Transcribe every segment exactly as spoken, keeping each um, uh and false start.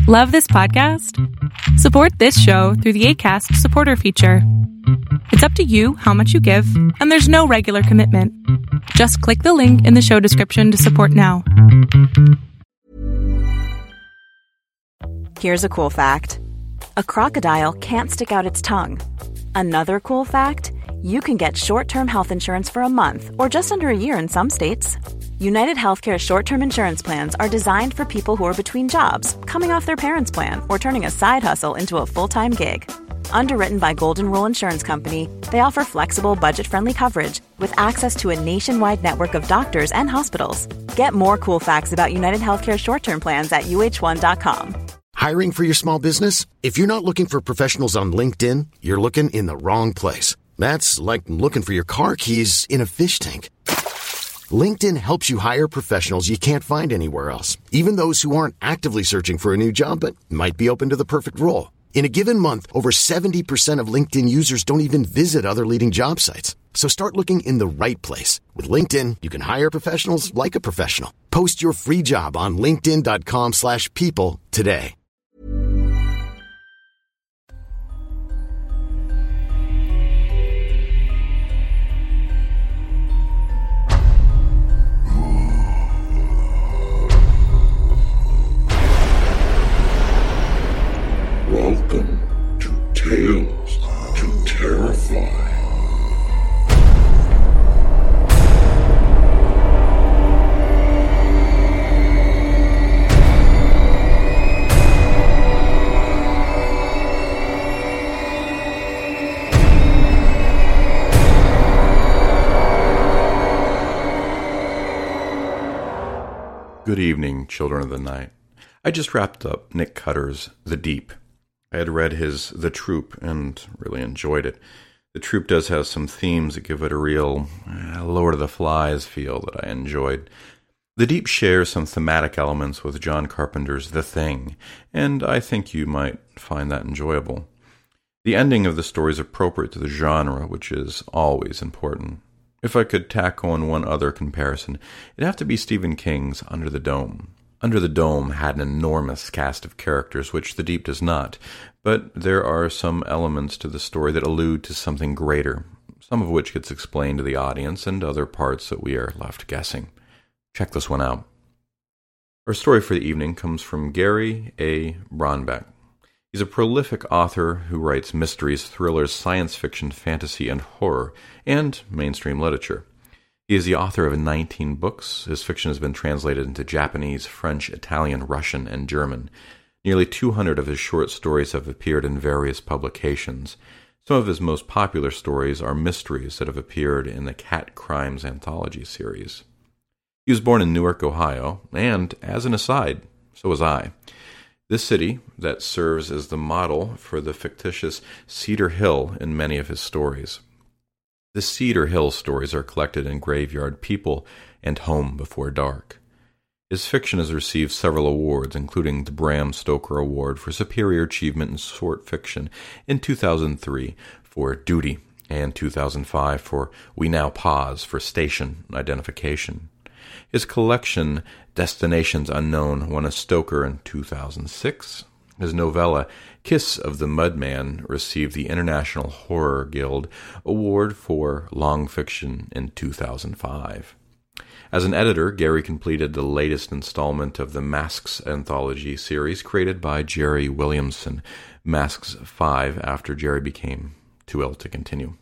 Love this podcast? Support this show through the Acast supporter feature. It's up to you how much you give, and there's no regular commitment. Just click the link in the show description to support now. Here's a cool fact. A crocodile can't stick out its tongue. Another cool fact, you can get short-term health insurance for a month or just under a year in some states. United Healthcare short-term insurance plans are designed for people who are between jobs, coming off their parents' plan, or turning a side hustle into a full-time gig. Underwritten by Golden Rule Insurance Company, they offer flexible, budget-friendly coverage with access to a nationwide network of doctors and hospitals. Get more cool facts about United Healthcare short-term plans at U H one dot com. Hiring for your small business? If you're not looking for professionals on LinkedIn, you're looking in the wrong place. That's like looking for your car keys in a fish tank. LinkedIn helps you hire professionals you can't find anywhere else, even those who aren't actively searching for a new job but might be open to the perfect role. In a given month, over seventy percent of LinkedIn users don't even visit other leading job sites. So start looking in the right place. With LinkedIn, you can hire professionals like a professional. Post your free job on linkedin dot com slash people today. Welcome to Tales to Terrify. Good evening, children of the night. I just wrapped up Nick Cutter's The Deep. I had read his The Troop and really enjoyed it. The Troop does have some themes that give it a real uh, Lord of the Flies feel that I enjoyed. The Deep shares some thematic elements with John Carpenter's The Thing, and I think you might find that enjoyable. The ending of the story is appropriate to the genre, which is always important. If I could tack on one other comparison, it'd have to be Stephen King's Under the Dome. Under the Dome had an enormous cast of characters, which The Deep does not, but there are some elements to the story that allude to something greater, some of which gets explained to the audience and other parts that we are left guessing. Check this one out. Our story for the evening comes from Gary A. Bronbeck. He's a prolific author who writes mysteries, thrillers, science fiction, fantasy, and horror, and mainstream literature. He is the author of nineteen books. His fiction has been translated into Japanese, French, Italian, Russian, and German. Nearly two hundred of his short stories have appeared in various publications. Some of his most popular stories are mysteries that have appeared in the Cat Crimes Anthology series. He was born in Newark, Ohio, and, as an aside, so was I. This city that serves as the model for the fictitious Cedar Hill in many of his stories. The Cedar Hill stories are collected in Graveyard People and Home Before Dark. His fiction has received several awards, including the Bram Stoker Award for Superior Achievement in Short Fiction in two thousand three for Duty, and two thousand five for We Now Pause for Station Identification. His collection, Destinations Unknown, won a Stoker in two thousand six. His novella, Kiss of the Mudman, received the International Horror Guild Award for Long Fiction in two thousand five. As an editor, Gary completed the latest installment of the Masks anthology series created by Jerry Williamson, Masks five, after Jerry became too ill to continue.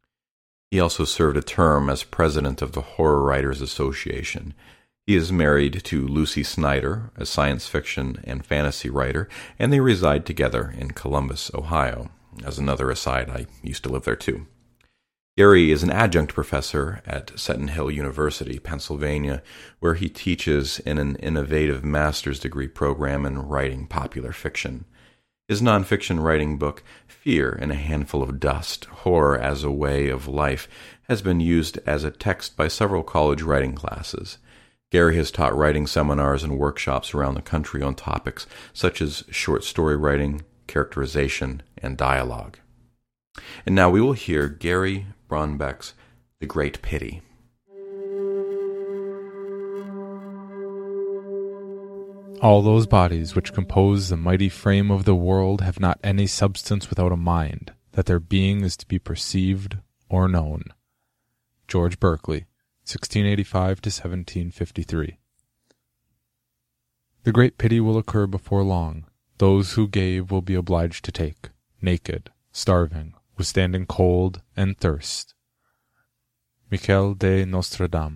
He also served a term as president of the Horror Writers Association. He is married to Lucy Snyder, a science fiction and fantasy writer, and they reside together in Columbus, Ohio. As another aside, I used to live there too. Gary is an adjunct professor at Seton Hill University, Pennsylvania, where he teaches in an innovative master's degree program in writing popular fiction. His nonfiction writing book, Fear in a Handful of Dust, Horror as a Way of Life, has been used as a text by several college writing classes. Gary has taught writing seminars and workshops around the country on topics such as short story writing, characterization, and dialogue. And now we will hear Gary Bronbeck's The Great Pity. All those bodies which compose the mighty frame of the world have not any substance without a mind, that their being is to be perceived or known. George Berkeley, sixteen eighty-five to seventeen fifty-three. The great pity will occur before long. Those who gave will be obliged to take, naked, starving, withstanding cold and thirst. Michel de Nostradam.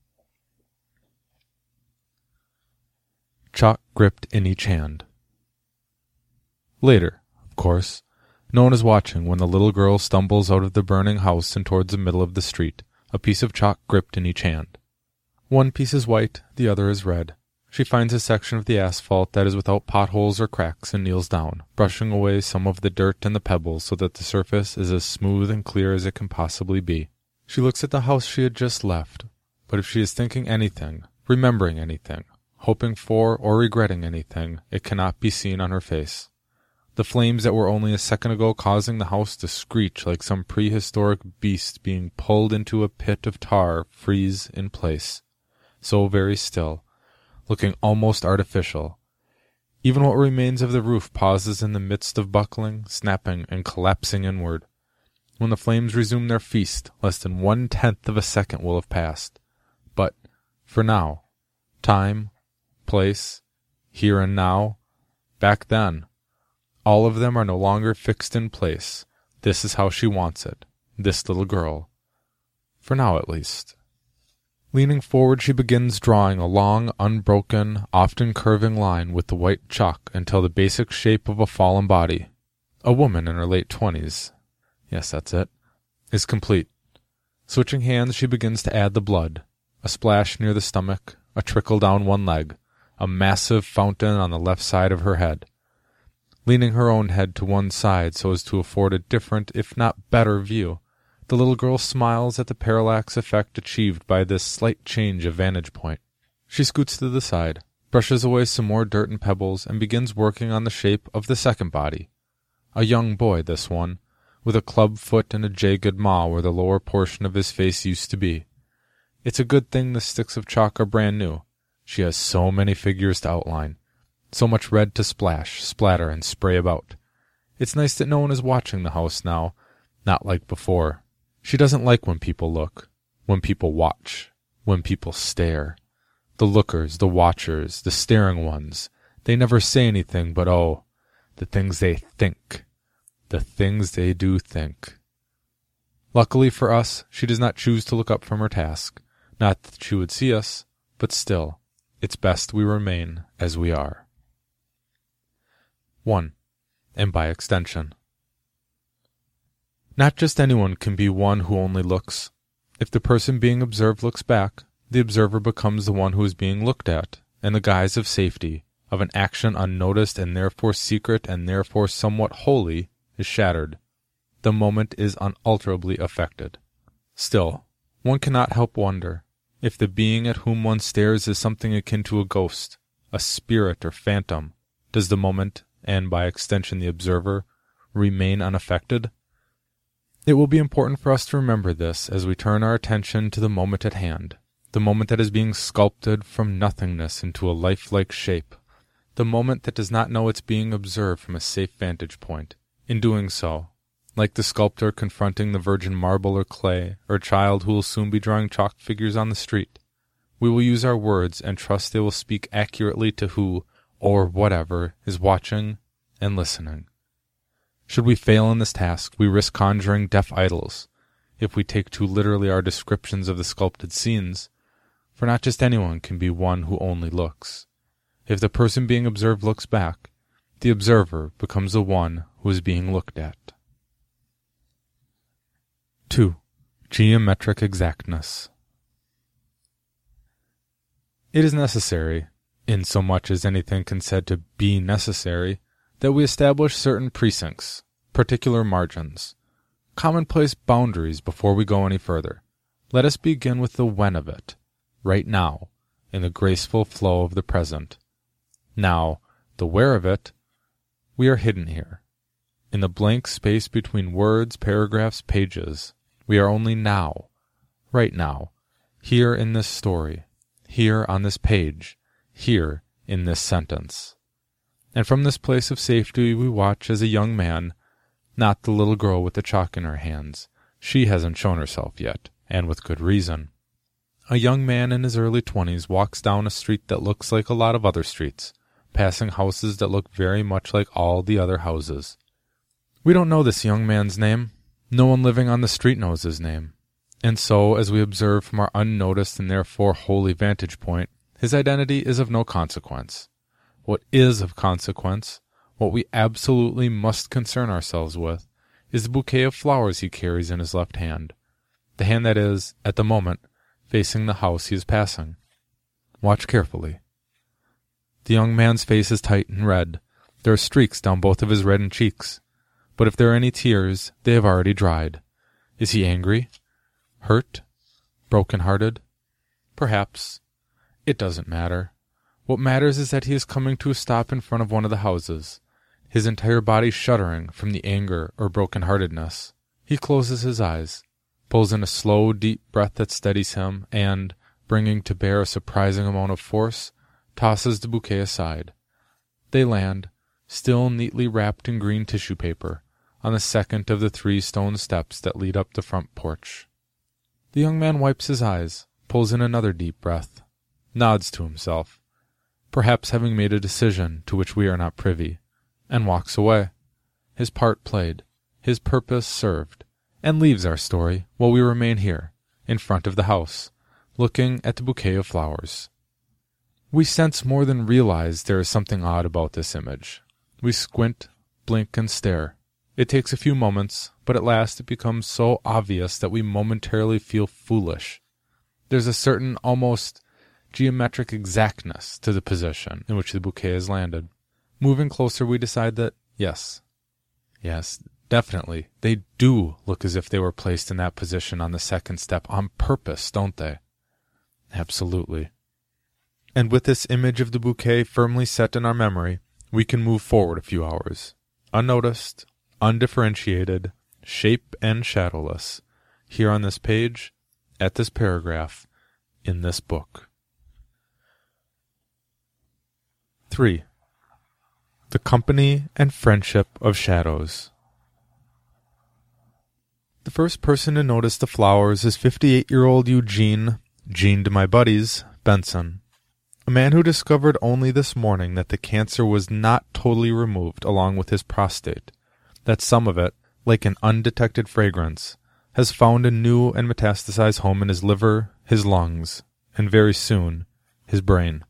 Chalk gripped in each hand. Later, of course, no one is watching when the little girl stumbles out of the burning house and towards the middle of the street, a piece of chalk gripped in each hand. One piece is white, the other is red. She finds a section of the asphalt that is without potholes or cracks and kneels down, brushing away some of the dirt and the pebbles so that the surface is as smooth and clear as it can possibly be. She looks at the house she had just left, but if she is thinking anything, remembering anything, hoping for or regretting anything, it cannot be seen on her face. The flames that were only a second ago causing the house to screech like some prehistoric beast being pulled into a pit of tar freeze in place, so very still, looking almost artificial. Even what remains of the roof pauses in the midst of buckling, snapping, and collapsing inward. When the flames resume their feast, less than one-tenth of a second will have passed. But, for now, time, place, here and now, back then, all of them are no longer fixed in place. This is how she wants it, this little girl. For now, at least. Leaning forward, she begins drawing a long, unbroken, often curving line with the white chalk until the basic shape of a fallen body, a woman in her late twenties, yes, that's it, is complete. Switching hands, she begins to add the blood, a splash near the stomach, a trickle down one leg, a massive fountain on the left side of her head. Leaning her own head to one side so as to afford a different, if not better, view, the little girl smiles at the parallax effect achieved by this slight change of vantage point. She scoots to the side, brushes away some more dirt and pebbles, and begins working on the shape of the second body. A young boy, this one, with a club foot and a jagged maw where the lower portion of his face used to be. It's a good thing the sticks of chalk are brand new. She has so many figures to outline, so much red to splash, splatter, and spray about. It's nice that no one is watching the house now, not like before. She doesn't like when people look, when people watch, when people stare. The lookers, the watchers, the staring ones, they never say anything but, oh, the things they think, the things they do think. Luckily for us, she does not choose to look up from her task. Not that she would see us, but still, it's best we remain as we are. One, and by extension. Not just anyone can be one who only looks. If the person being observed looks back, the observer becomes the one who is being looked at, in the guise of safety, of an action unnoticed and therefore secret and therefore somewhat holy, is shattered. The moment is unalterably affected. Still, one cannot help wonder, if the being at whom one stares is something akin to a ghost, a spirit or phantom, does the moment, and by extension the observer, remain unaffected? It will be important for us to remember this as we turn our attention to the moment at hand, the moment that is being sculpted from nothingness into a lifelike shape, the moment that does not know it's being observed from a safe vantage point. In doing so, like the sculptor confronting the virgin marble or clay, or child who will soon be drawing chalk figures on the street, we will use our words and trust they will speak accurately to who, or whatever, is watching and listening. Should we fail in this task, we risk conjuring deaf idols, if we take too literally our descriptions of the sculpted scenes, for not just anyone can be one who only looks. If the person being observed looks back, the observer becomes the one who is being looked at. Two, geometric exactness. It is necessary, in so much as anything can said to be necessary, that we establish certain precincts, particular margins, commonplace boundaries before we go any further. Let us begin with the when of it, right now, in the graceful flow of the present. Now, the where of it, we are hidden here. In the blank space between words, paragraphs, pages, we are only now, right now, here in this story, here on this page, here in this sentence. And from this place of safety we watch as a young man, not the little girl with the chalk in her hands. She hasn't shown herself yet, and with good reason. A young man in his early twenties walks down a street that looks like a lot of other streets, passing houses that look very much like all the other houses. We don't know this young man's name. No one living on the street knows his name. And so, as we observe from our unnoticed and therefore holy vantage point, his identity is of no consequence. What is of consequence, what we absolutely must concern ourselves with, is the bouquet of flowers he carries in his left hand, the hand that is, at the moment, facing the house he is passing. Watch carefully. The young man's face is tight and red. There are streaks down both of his reddened cheeks. But if there are any tears, they have already dried. Is he angry? Hurt? Broken-hearted? Perhaps. It doesn't matter. What matters is that he is coming to a stop in front of one of the houses, his entire body shuddering from the anger or broken-heartedness. He closes his eyes, pulls in a slow, deep breath that steadies him, and, bringing to bear a surprising amount of force, tosses the bouquet aside. They land, still neatly wrapped in green tissue paper, on the second of the three stone steps that lead up the front porch. The young man wipes his eyes, pulls in another deep breath, nods to himself, perhaps having made a decision to which we are not privy, and walks away, his part played, his purpose served, and leaves our story while we remain here, in front of the house, looking at the bouquet of flowers. We sense more than realize there is something odd about this image. We squint, blink, and stare. It takes a few moments, but at last it becomes so obvious that we momentarily feel foolish. There's a certain, almost geometric exactness to the position in which the bouquet has landed. Moving closer, we decide that, yes, yes, definitely, they do look as if they were placed in that position on the second step on purpose, don't they? Absolutely. And with this image of the bouquet firmly set in our memory, we can move forward a few hours, unnoticed, undifferentiated, shape and shadowless, here on this page, at this paragraph, in this book. three. The Company and Friendship of Shadows. The first person to notice the flowers is fifty-eight-year-old Eugene, Gene to my buddies, Benson, a man who discovered only this morning that the cancer was not totally removed along with his prostate, that some of it, like an undetected fragrance, has found a new and metastasized home in his liver, his lungs, and very soon, his brain.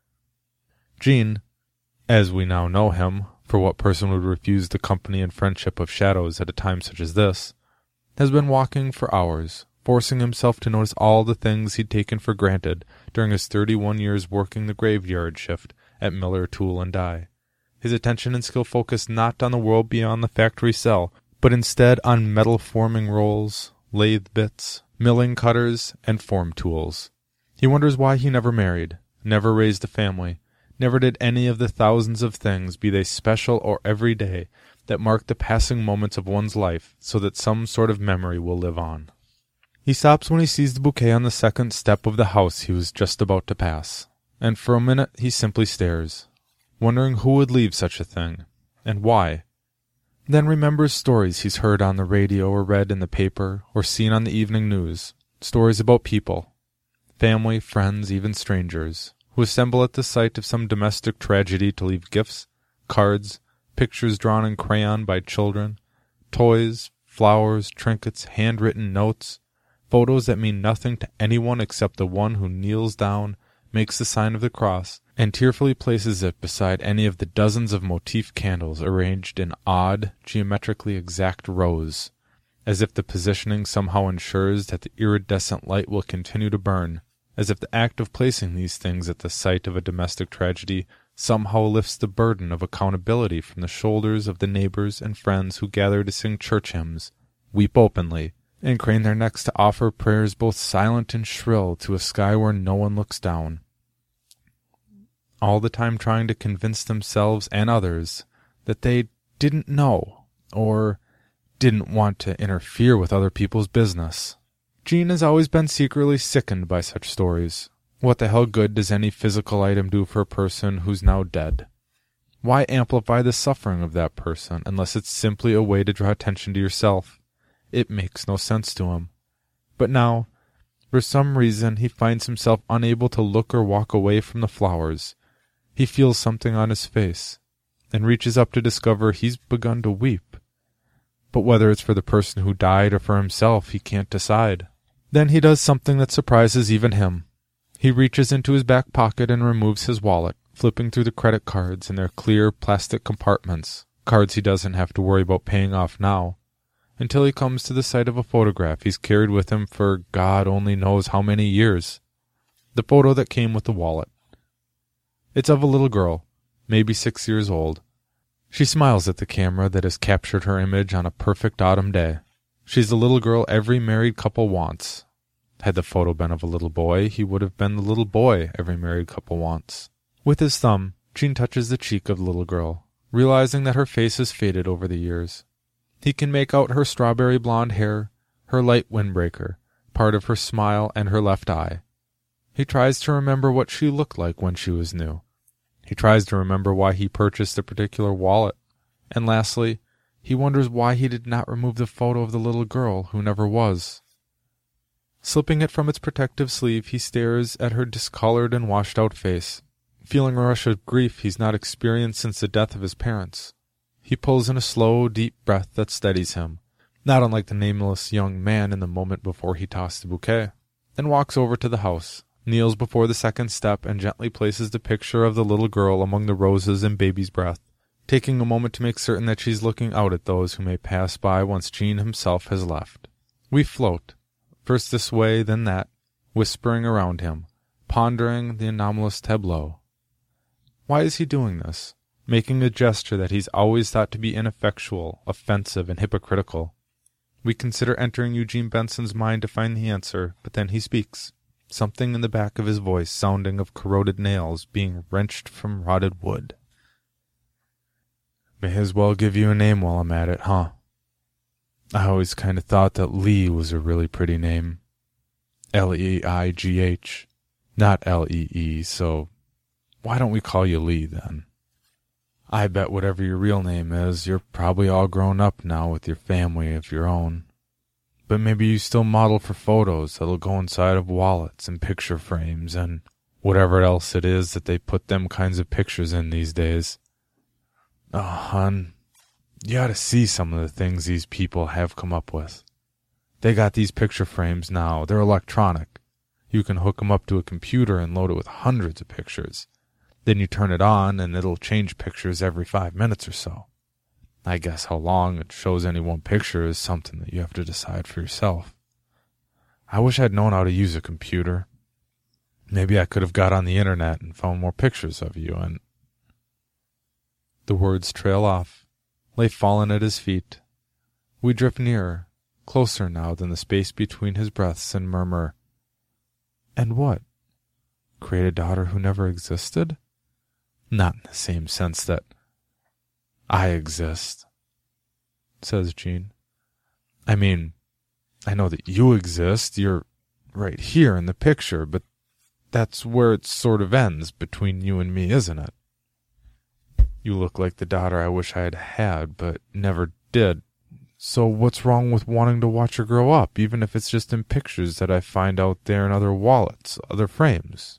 Gene, as we now know him, for what person would refuse the company and friendship of shadows at a time such as this, has been walking for hours, forcing himself to notice all the things he'd taken for granted during his thirty-one years working the graveyard shift at Miller Tool and Die. His attention and skill focused not on the world beyond the factory cell, but instead on metal-forming rolls, lathe bits, milling cutters, and form tools. He wonders why he never married, never raised a family, never did any of the thousands of things, be they special or everyday, that mark the passing moments of one's life so that some sort of memory will live on. He stops when he sees the bouquet on the second step of the house he was just about to pass, and for a minute he simply stares, wondering who would leave such a thing, and why. Then remembers stories he's heard on the radio or read in the paper or seen on the evening news, stories about people, family, friends, even strangers, who assemble at the site of some domestic tragedy to leave gifts, cards, pictures drawn in crayon by children, toys, flowers, trinkets, handwritten notes, photos that mean nothing to anyone except the one who kneels down, makes the sign of the cross, and tearfully places it beside any of the dozens of motif candles arranged in odd, geometrically exact rows, as if the positioning somehow ensures that the iridescent light will continue to burn, as if the act of placing these things at the site of a domestic tragedy somehow lifts the burden of accountability from the shoulders of the neighbors and friends who gather to sing church hymns, weep openly, and crane their necks to offer prayers both silent and shrill to a sky where no one looks down, all the time trying to convince themselves and others that they didn't know or didn't want to interfere with other people's business. Gene has always been secretly sickened by such stories, What the hell good does any physical item do for a person who's now dead? Why amplify the suffering of that person unless it's simply a way to draw attention to yourself? It makes no sense to him. But now, for some reason, he finds himself unable to look or walk away from the flowers. He feels something on his face, and reaches up to discover he's begun to weep. But whether it's for the person who died or for himself, he can't decide. Then he does something that surprises even him. He reaches into his back pocket and removes his wallet, flipping through the credit cards in their clear plastic compartments, cards he doesn't have to worry about paying off now, until he comes to the sight of a photograph he's carried with him for God only knows how many years. The photo that came with the wallet. It's of a little girl, maybe six years old. She smiles at the camera that has captured her image on a perfect autumn day. She's the little girl every married couple wants. Had the photo been of a little boy, he would have been the little boy every married couple wants. With his thumb, Gene touches the cheek of the little girl, realizing that her face has faded over the years. He can make out her strawberry blonde hair, her light windbreaker, part of her smile, and her left eye. He tries to remember what she looked like when she was new. He tries to remember why he purchased a particular wallet. And lastly, he wonders why he did not remove the photo of the little girl who never was. Slipping it from its protective sleeve, he stares at her discolored and washed-out face, feeling a rush of grief he's not experienced since the death of his parents. He pulls in a slow, deep breath that steadies him, not unlike the nameless young man in the moment before he tossed the bouquet, then walks over to the house, kneels before the second step, and gently places the picture of the little girl among the roses and baby's breath, taking a moment to make certain that she's looking out at those who may pass by once Gene himself has left. We float, first this way, then that, whispering around him, pondering the anomalous tableau. Why is he doing this? Making a gesture that he's always thought to be ineffectual, offensive, and hypocritical. We consider entering Eugene Benson's mind to find the answer, but then he speaks, something in the back of his voice sounding of corroded nails being wrenched from rotted wood. May as well give you a name while I'm at it, huh? I always kind of thought that Lee was a really pretty name. L E I G H, not L E E, so why don't we call you Lee then? I bet whatever your real name is, you're probably all grown up now with your family of your own. But maybe you still model for photos that'll go inside of wallets and picture frames and whatever else it is that they put them kinds of pictures in these days. Oh, hon, you ought to see some of the things these people have come up with. They got these picture frames now. They're electronic. You can hook them up to a computer and load it with hundreds of pictures. Then you turn it on, and it'll change pictures every five minutes or so. I guess how long it shows any one picture is something that you have to decide for yourself. I wish I'd known how to use a computer. Maybe I could have got on the internet and found more pictures of you, and... The words trail off, lay fallen at his feet. We drift nearer, closer now than the space between his breaths, and murmur, "And what? Create a daughter who never existed? Not in the same sense that I exist," says Gene. I mean, I know that you exist. You're right here in the picture, but that's where it sort of ends between you and me, isn't it? You look like the daughter I wish I had had, but never did. So what's wrong with wanting to watch her grow up, even if it's just in pictures that I find out there in other wallets, other frames?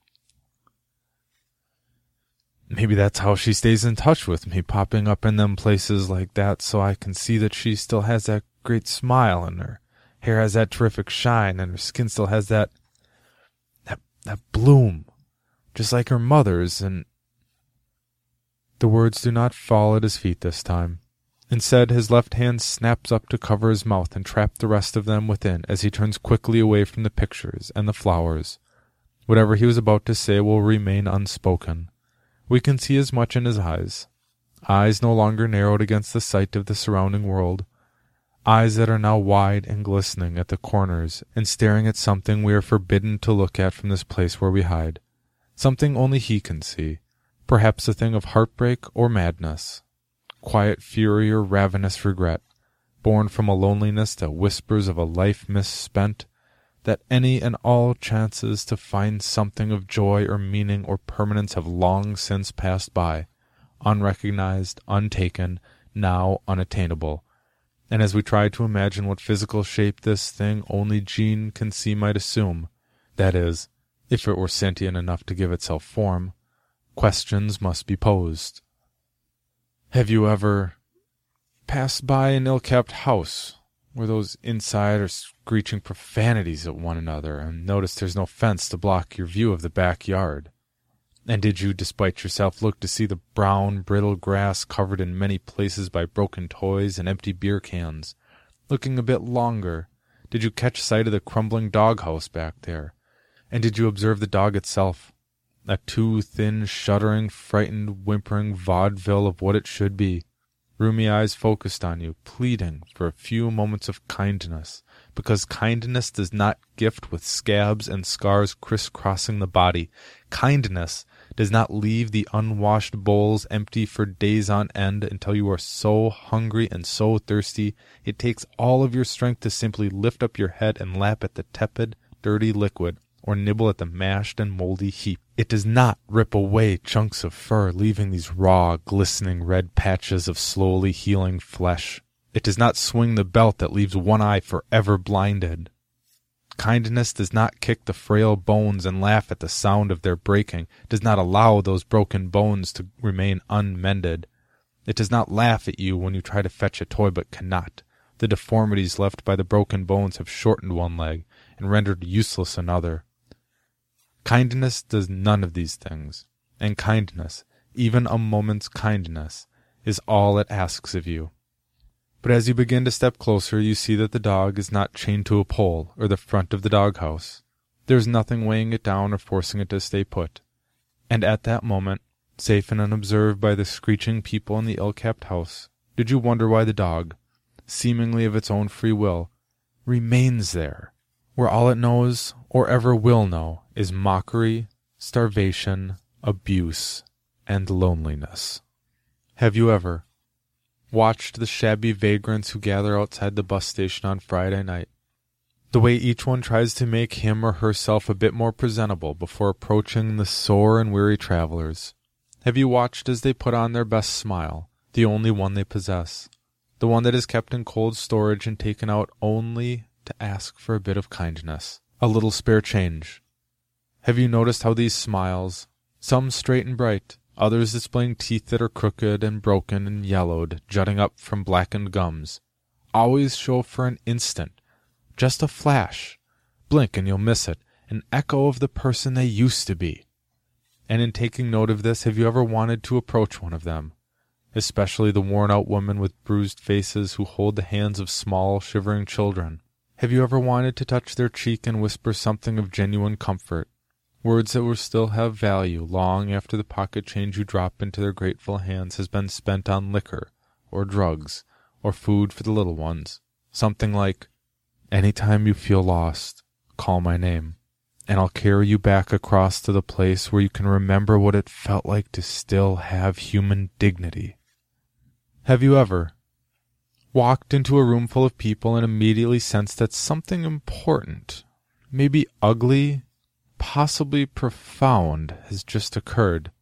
Maybe that's how she stays in touch with me, popping up in them places like that so I can see that she still has that great smile, and her hair has that terrific shine, and her skin still has that, that, that bloom, just like her mother's, and... The words do not fall at his feet this time. Instead, his left hand snaps up to cover his mouth and trap the rest of them within as he turns quickly away from the pictures and the flowers. Whatever he was about to say will remain unspoken. We can see as much in his eyes. Eyes no longer narrowed against the sight of the surrounding world. Eyes that are now wide and glistening at the corners and staring at something we are forbidden to look at from this place where we hide. Something only he can see. Perhaps a thing of heartbreak or madness. Quiet fury or ravenous regret, born from a loneliness that whispers of a life misspent, that any and all chances to find something of joy or meaning or permanence have long since passed by, unrecognized, untaken, now unattainable. And as we try to imagine what physical shape this thing only Jean can see might assume, that is, if it were sentient enough to give itself form, questions must be posed. Have you ever passed by an ill-kept house, where those inside are screeching profanities at one another, and noticed there's no fence to block your view of the backyard? And did you, despite yourself, look to see the brown, brittle grass covered in many places by broken toys and empty beer cans? Looking a bit longer, did you catch sight of the crumbling doghouse back there? And did you observe the dog itself, a too thin, shuddering, frightened, whimpering vaudeville of what it should be? Rheumy eyes focused on you, pleading for a few moments of kindness, because kindness does not gift with scabs and scars crisscrossing the body. Kindness does not leave the unwashed bowls empty for days on end until you are so hungry and so thirsty it takes all of your strength to simply lift up your head and lap at the tepid, dirty liquid, or nibble at the mashed and moldy heap. It does not rip away chunks of fur, leaving these raw, glistening red patches of slowly healing flesh. It does not swing the belt that leaves one eye forever blinded. Kindness does not kick the frail bones and laugh at the sound of their breaking, does not allow those broken bones to remain unmended. It does not laugh at you when you try to fetch a toy but cannot. The deformities left by the broken bones have shortened one leg and rendered useless another. Kindness does none of these things, and kindness, even a moment's kindness, is all it asks of you. But as you begin to step closer, you see that the dog is not chained to a pole or the front of the doghouse. There is nothing weighing it down or forcing it to stay put. And at that moment, safe and unobserved by the screeching people in the ill-kept house, did you wonder why the dog, seemingly of its own free will, remains there, where all it knows, or ever will know, is mockery, starvation, abuse, and loneliness? Have you ever watched the shabby vagrants who gather outside the bus station on Friday night? The way each one tries to make him or herself a bit more presentable before approaching the sore and weary travelers. Have you watched as they put on their best smile, the only one they possess, the one that is kept in cold storage and taken out only to ask for a bit of kindness, a little spare change? Have you noticed how these smiles, some straight and bright, others displaying teeth that are crooked and broken and yellowed, jutting up from blackened gums, always show for an instant, just a flash, blink and you'll miss it, an echo of the person they used to be? And in taking note of this, have you ever wanted to approach one of them, especially the worn-out women with bruised faces who hold the hands of small, shivering children? Have you ever wanted to touch their cheek and whisper something of genuine comfort, words that will still have value long after the pocket change you drop into their grateful hands has been spent on liquor, or drugs, or food for the little ones? Something like, "Any time you feel lost, call my name, and I'll carry you back across to the place where you can remember what it felt like to still have human dignity." Have you ever walked into a room full of people and immediately sensed that something important, maybe ugly, possibly profound, has just occurred?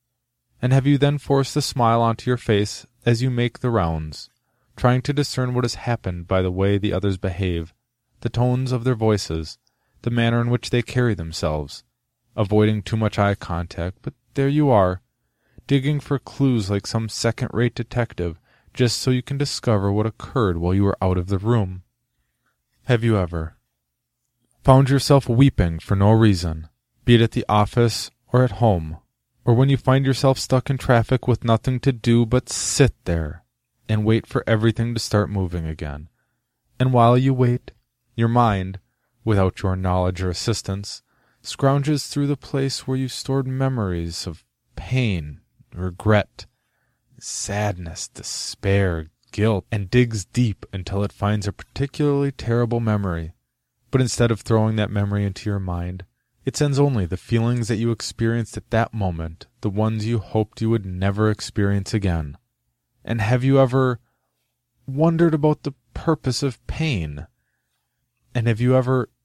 And have you then forced a smile onto your face as you make the rounds, trying to discern what has happened by the way the others behave, the tones of their voices, the manner in which they carry themselves, avoiding too much eye contact, but there you are, digging for clues like some second-rate detective, just so you can discover what occurred while you were out of the room? Have you ever found yourself weeping for no reason, be it at the office or at home, or when you find yourself stuck in traffic with nothing to do but sit there and wait for everything to start moving again? And while you wait, your mind, without your knowledge or assistance, scrounges through the place where you stored memories of pain, regret, sadness, despair, guilt, and digs deep until it finds a particularly terrible memory. But instead of throwing that memory into your mind, it sends only the feelings that you experienced at that moment, the ones you hoped you would never experience again. And have you ever wondered about the purpose of pain? And have you ever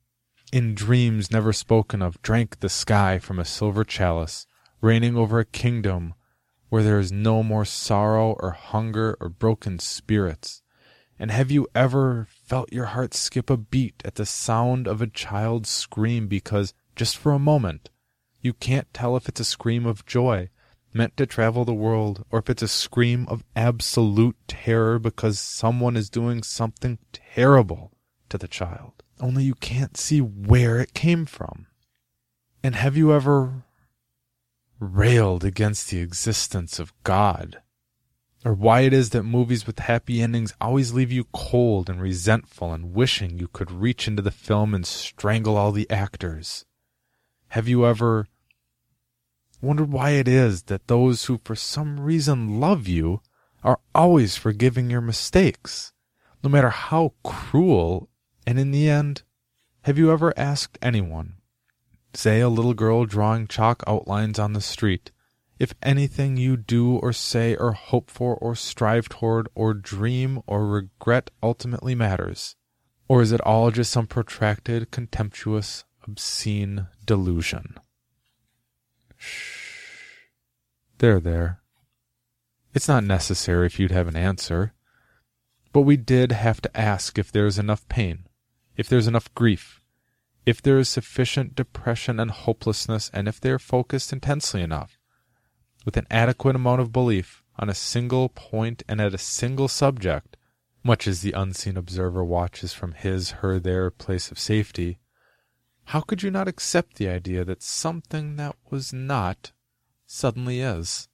in dreams never spoken of, drank the sky from a silver chalice, reigning over a kingdom where there is no more sorrow or hunger or broken spirits? And have you ever felt your heart skip a beat at the sound of a child's scream because, just for a moment, you can't tell if it's a scream of joy meant to travel the world, or if it's a scream of absolute terror because someone is doing something terrible to the child, only you can't see where it came from? And have you ever railed against the existence of God, or why it is that movies with happy endings always leave you cold and resentful and wishing you could reach into the film and strangle all the actors? Have you ever wondered why it is that those who for some reason love you are always forgiving your mistakes, no matter how cruel? And in the end, have you ever asked anyone, say a little girl drawing chalk outlines on the street, if anything you do or say or hope for or strive toward or dream or regret ultimately matters? Or is it all just some protracted, contemptuous, obscene delusion? Shh. There, there. It's not necessary if you'd have an answer. But we did have to ask if there is enough pain, if there's enough grief, if there is sufficient depression and hopelessness, and if they are focused intensely enough, with an adequate amount of belief on a single point and at a single subject, much as the unseen observer watches from his, her, their place of safety. How could you not accept the idea that something that was not suddenly is?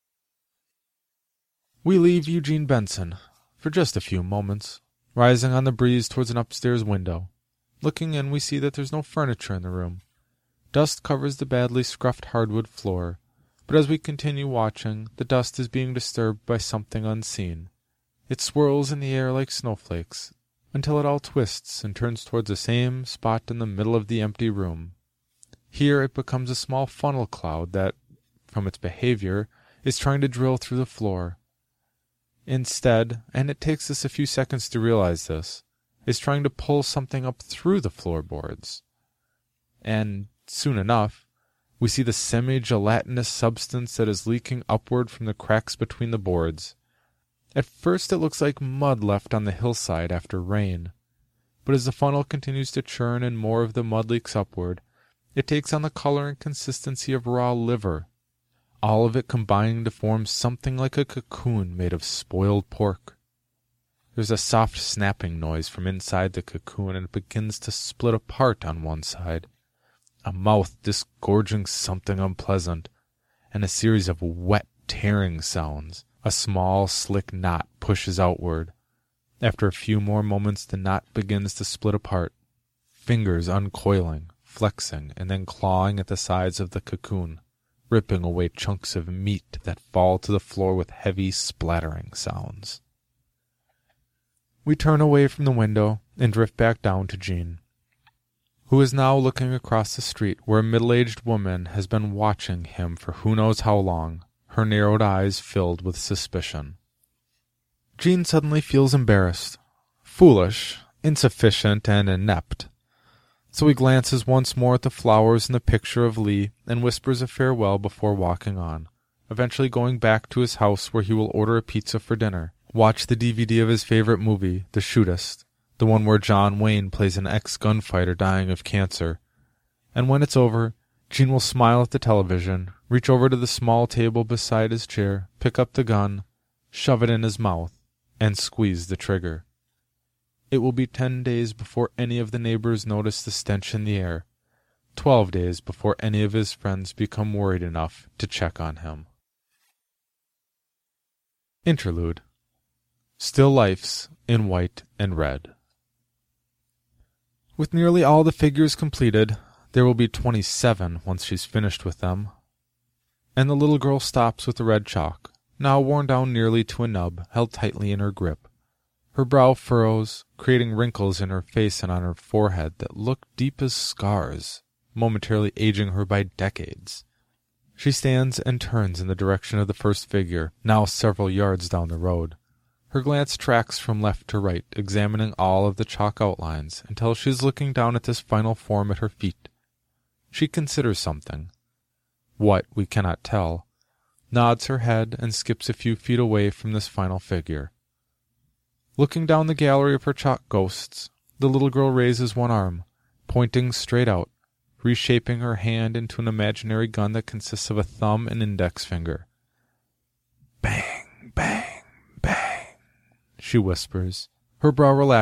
We leave Eugene Benson for just a few moments, rising on the breeze towards an upstairs window. Looking in, we see that there's no furniture in the room. Dust covers the badly scruffed hardwood floor, but as we continue watching, the dust is being disturbed by something unseen. It swirls in the air like snowflakes, until it all twists and turns towards the same spot in the middle of the empty room. Here it becomes a small funnel cloud that, from its behavior, is trying to drill through the floor. Instead, and it takes us a few seconds to realize this, is trying to pull something up through the floorboards. And, soon enough, we see the semi-gelatinous substance that is leaking upward from the cracks between the boards. At first it looks like mud left on the hillside after rain, but as the funnel continues to churn and more of the mud leaks upward, it takes on the color and consistency of raw liver, all of it combining to form something like a cocoon made of spoiled pork. There's a soft snapping noise from inside the cocoon, and it begins to split apart on one side, a mouth disgorging something unpleasant, and a series of wet, tearing sounds. A small, slick knot pushes outward. After a few more moments, the knot begins to split apart, fingers uncoiling, flexing, and then clawing at the sides of the cocoon, ripping away chunks of meat that fall to the floor with heavy, splattering sounds. We turn away from the window and drift back down to Jean, who is now looking across the street where a middle-aged woman has been watching him for who knows how long, her narrowed eyes filled with suspicion. Jean suddenly feels embarrassed, foolish, insufficient, and inept. So he glances once more at the flowers and the picture of Lee and whispers a farewell before walking on, eventually going back to his house where he will order a pizza for dinner, watch the D V D of his favorite movie, The Shootist, the one where John Wayne plays an ex-gunfighter dying of cancer. And when it's over, Jean will smile at the television, reach over to the small table beside his chair, pick up the gun, shove it in his mouth, and squeeze the trigger. It will be ten days before any of the neighbors notice the stench in the air, twelve days before any of his friends become worried enough to check on him. Interlude. Still lifes in white and red. With nearly all the figures completed, there will be twenty-seven once she's finished with them, and the little girl stops with the red chalk, now worn down nearly to a nub, held tightly in her grip. Her brow furrows, creating wrinkles in her face and on her forehead that look deep as scars, momentarily aging her by decades. She stands and turns in the direction of the first figure, now several yards down the road, Her glance tracks from left to right, examining all of the chalk outlines, until she is looking down at this final form at her feet. She considers something. What, we cannot tell, nods her head and skips a few feet away from this final figure. Looking down the gallery of her chalk ghosts, the little girl raises one arm, pointing straight out, reshaping her hand into an imaginary gun that consists of a thumb and index finger. Bang, bang, bang, she whispers, her brow relaxed.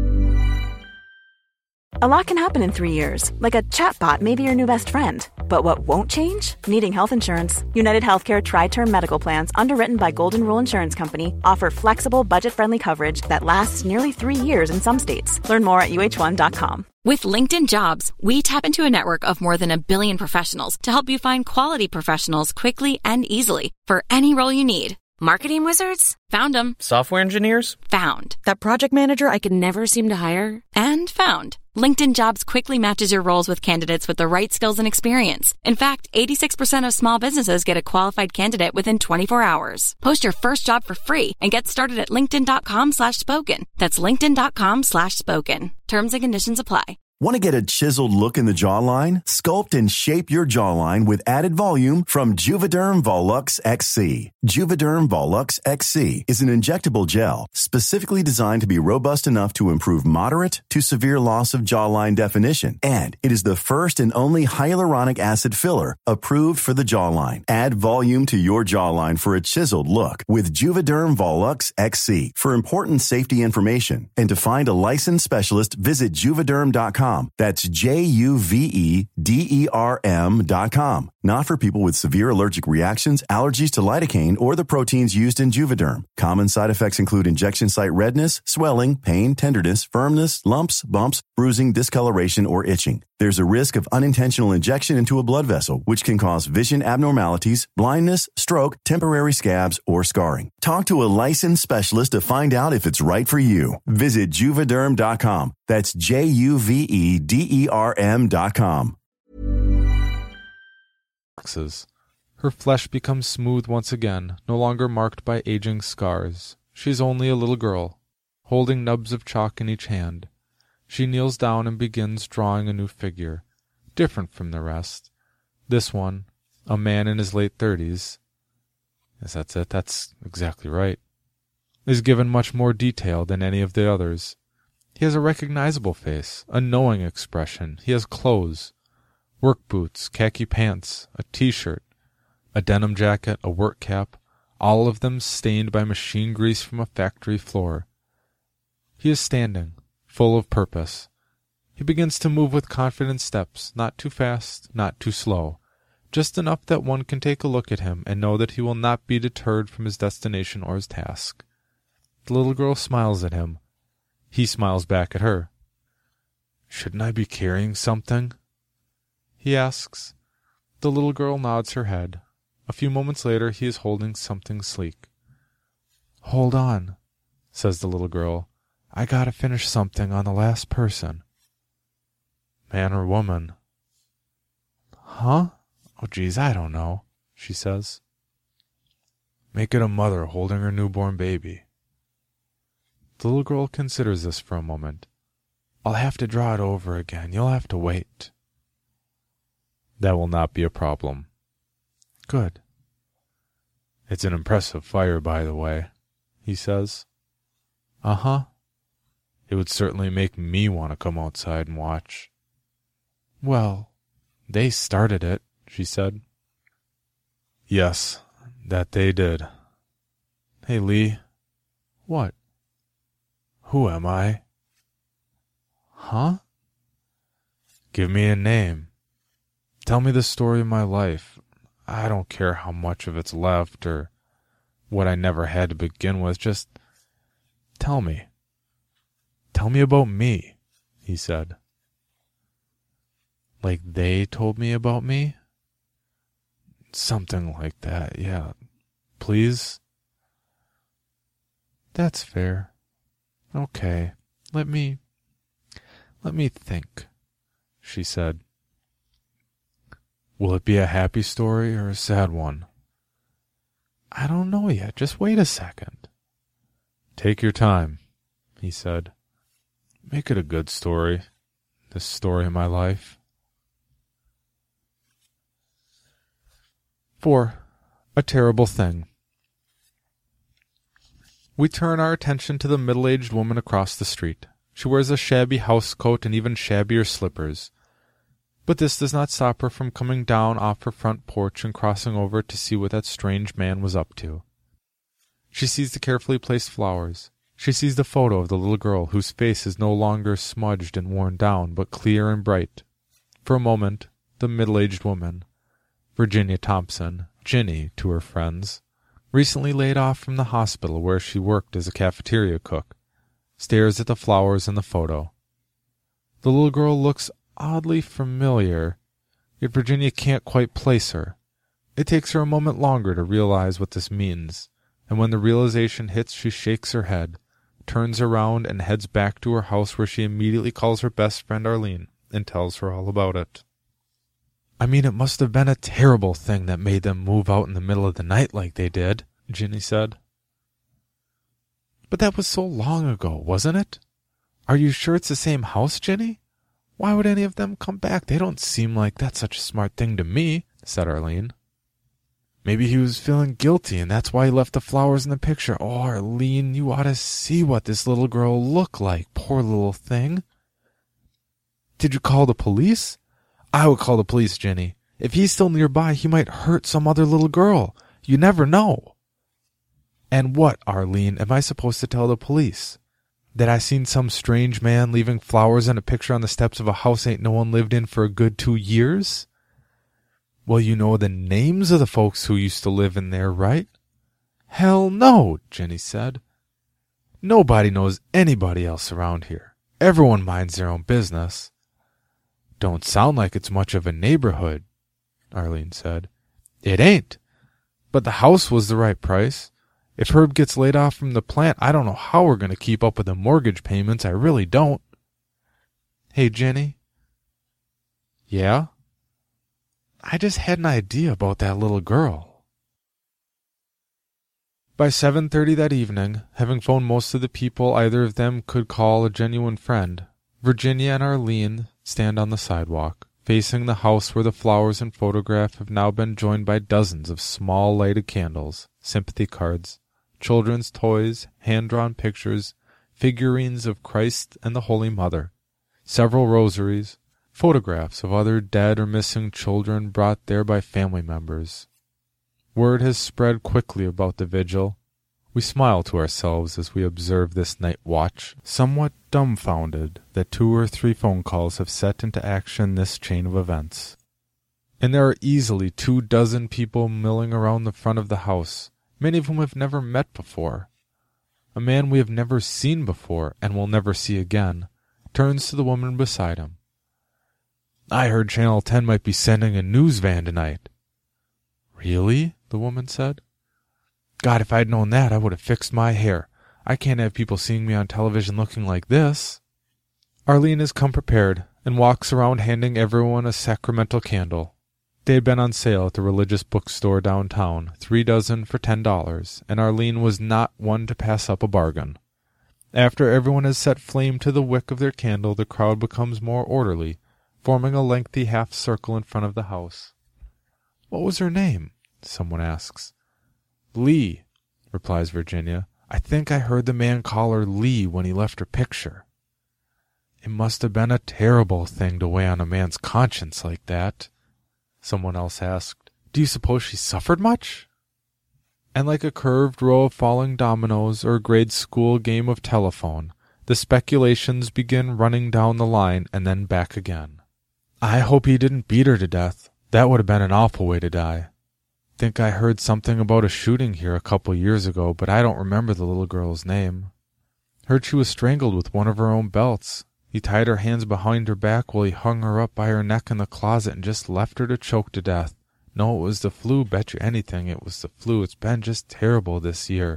A lot can happen in three years, like a chatbot may be your new best friend. But what won't change? Needing health insurance. United Healthcare Tri-Term Medical Plans, underwritten by Golden Rule Insurance Company, offer flexible, budget-friendly coverage that lasts nearly three years in some states. Learn more at U H one dot com. With LinkedIn Jobs, we tap into a network of more than a billion professionals to help you find quality professionals quickly and easily for any role you need. Marketing wizards? Found them. Software engineers? Found. That project manager I could never seem to hire? And found. LinkedIn Jobs quickly matches your roles with candidates with the right skills and experience. In fact, eighty-six percent of small businesses get a qualified candidate within twenty-four hours. Post your first job for free and get started at linkedin.com slash spoken. That's linkedin.com slash spoken. Terms and conditions apply. Want to get a chiseled look in the jawline? Sculpt and shape your jawline with added volume from Juvederm Volux X C. Juvederm Volux X C is an injectable gel specifically designed to be robust enough to improve moderate to severe loss of jawline definition. And it is the first and only hyaluronic acid filler approved for the jawline. Add volume to your jawline for a chiseled look with Juvederm Volux X C. For important safety information and to find a licensed specialist, visit juvederm dot com. That's J U V E D E R M dot com. Not for people with severe allergic reactions, allergies to lidocaine, or the proteins used in Juvederm. Common side effects include injection site redness, swelling, pain, tenderness, firmness, lumps, bumps, bruising, discoloration, or itching. There's a risk of unintentional injection into a blood vessel, which can cause vision abnormalities, blindness, stroke, temporary scabs, or scarring. Talk to a licensed specialist to find out if it's right for you. Visit Juvederm dot com. That's J U V E D E R M dot com. Her flesh becomes smooth once again, no longer marked by aging scars. She's only a little girl, holding nubs of chalk in each hand. She kneels down and begins drawing a new figure, different from the rest. This one, a man in his late thirties, yes, that's it, that's exactly right, is given much more detail than any of the others. He has a recognizable face, a knowing expression. He has clothes, work boots, khaki pants, a t-shirt, a denim jacket, a work cap, all of them stained by machine grease from a factory floor. He is standing, full of purpose. He begins to move with confident steps, not too fast, not too slow, just enough that one can take a look at him and know that he will not be deterred from his destination or his task. The little girl smiles at him. He smiles back at her. "Shouldn't I be carrying something?" he asks. The little girl nods her head. A few moments later, he is holding something sleek. "Hold on," says the little girl. "I gotta finish something on the last person." "Man or woman?" "Huh? Oh, geez, I don't know," she says. "Make it a mother holding her newborn baby." The little girl considers this for a moment. "I'll have to draw it over again. You'll have to wait." "That will not be a problem." "Good." "It's an impressive fire, by the way," he says. "Uh-huh." "It would certainly make me want to come outside and watch." "Well, they started it," she said. "Yes, that they did." "Hey, Lee." "What?" "Who am I?" "Huh?" "Give me a name. Tell me the story of my life. I don't care how much of it's left or what I never had to begin with. Just tell me. Tell me about me," he said. "Like they told me about me?" "Something like that, yeah. Please?" "That's fair. Okay, let me, let me think," she said. "Will it be a happy story or a sad one?" "I don't know yet. Just wait a second." Take your time, he said. Make it a good story, this story of my life. Four. A terrible thing. We turn our attention to the middle-aged woman across the street. She wears a shabby housecoat and even shabbier slippers. But this does not stop her from coming down off her front porch and crossing over to see what that strange man was up to. She sees the carefully placed flowers. She sees the photo of the little girl whose face is no longer smudged and worn down, but clear and bright. For a moment, the middle-aged woman, Virginia Thompson, Ginny to her friends, recently laid off from the hospital where she worked as a cafeteria cook, stares at the flowers in the photo. The little girl looks oddly familiar, yet Virginia can't quite place her. It takes her a moment longer to realize what this means, and when the realization hits, she shakes her head, turns around, and heads back to her house where she immediately calls her best friend Arlene and tells her all about it. I mean, it must have been a terrible thing that made them move out in the middle of the night like they did, Ginny said. But that was so long ago, wasn't it? Are you sure it's the same house, Ginny? Why would any of them come back? They don't seem like that's such a smart thing to me, said Arlene. Maybe he was feeling guilty, and that's why he left the flowers in the picture. Oh, Arlene, you ought to see what this little girl looked like. Poor little thing. Did you call the police? I would call the police, Ginny. If he's still nearby, he might hurt some other little girl. You never know. And what, Arlene, am I supposed to tell the police? That I seen some strange man leaving flowers and a picture on the steps of a house ain't no one lived in for a good two years? Well, you know the names of the folks who used to live in there, right? Hell no, Ginny said. Nobody knows anybody else around here. Everyone minds their own business. Don't sound like it's much of a neighborhood, Arlene said. It ain't. But the house was the right price. If Herb gets laid off from the plant, I don't know how we're going to keep up with the mortgage payments. I really don't. Hey, Jenny. Yeah? I just had an idea about that little girl. By seven thirty that evening, having phoned most of the people either of them could call a genuine friend, Virginia and Arlene stand on the sidewalk, facing the house where the flowers and photograph have now been joined by dozens of small lighted candles, sympathy cards, children's toys, hand-drawn pictures, figurines of Christ and the Holy Mother, several rosaries, photographs of other dead or missing children brought there by family members. Word has spread quickly about the vigil. We smile to ourselves as we observe this night watch, somewhat dumbfounded that two or three phone calls have set into action this chain of events. And there are easily two dozen people milling around the front of the house, many of whom have never met before. A man we have never seen before, and will never see again, turns to the woman beside him. I heard Channel ten might be sending a news van tonight. Really? The woman said. God, if I'd known that, I would have fixed my hair. I can't have people seeing me on television looking like this. Arlene has come prepared, and walks around handing everyone a sacramental candle. They had been on sale at the religious bookstore downtown, three dozen for ten dollars, and Arlene was not one to pass up a bargain. After everyone has set flame to the wick of their candle, the crowd becomes more orderly, forming a lengthy half-circle in front of the house. What was her name? Someone asks. Lee, replies Virginia. I think I heard the man call her Lee when he left her picture. It must have been a terrible thing to weigh on a man's conscience like that. Someone else asked, Do you suppose she suffered much? And like a curved row of falling dominoes or a grade school game of telephone, the speculations begin running down the line and then back again. I hope he didn't beat her to death. That would have been an awful way to die. Think I heard something about a shooting here a couple years ago, but I don't remember the little girl's name. Heard she was strangled with one of her own belts. He tied her hands behind her back while he hung her up by her neck in the closet and just left her to choke to death. No, it was the flu, bet you anything it was the flu. It's been just terrible this year.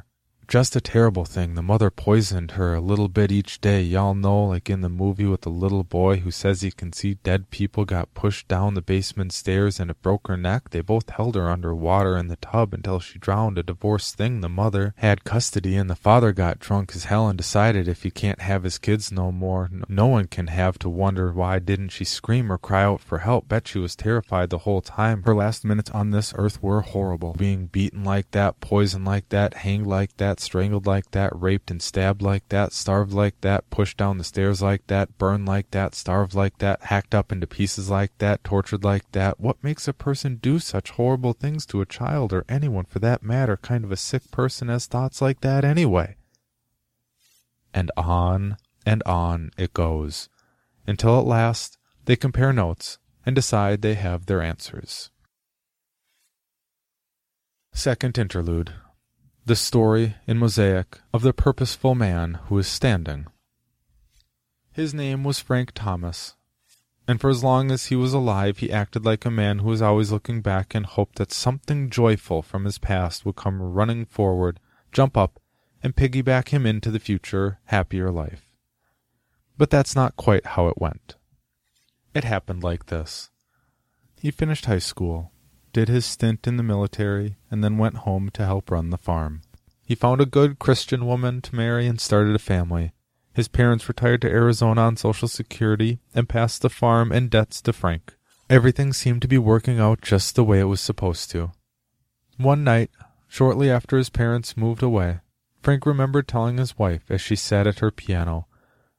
Just a terrible thing. The mother poisoned her a little bit each day. Y'all know, like in the movie with the little boy who says he can see dead people got pushed down the basement stairs and it broke her neck. They both held her under water in the tub until she drowned. A divorce thing. The mother had custody and the father got drunk as hell and decided if he can't have his kids no more, no one can have to wonder why didn't she scream or cry out for help. Bet she was terrified the whole time. Her last minutes on this earth were horrible. Being beaten like that, poisoned like that, hanged like that, strangled like that, raped and stabbed like that, starved like that, pushed down the stairs like that, burned like that, starved like that, hacked up into pieces like that, tortured like that. What makes a person do such horrible things to a child, or anyone for that matter? Kind of a sick person has thoughts like that anyway. And on and on it goes, until at last they compare notes and decide they have their answers. Second interlude. The story in Mosaic of the purposeful man who is standing. His name was Frank Thomas, and for as long as he was alive he acted like a man who was always looking back and hoped that something joyful from his past would come running forward, jump up, and piggyback him into the future, happier life. But that's not quite how it went. It happened like this. He finished high school, did his stint in the military, and then went home to help run the farm. He found a good Christian woman to marry and started a family. His parents retired to Arizona on Social Security and passed the farm and debts to Frank. Everything seemed to be working out just the way it was supposed to. One night, shortly after his parents moved away, Frank remembered telling his wife as she sat at her piano,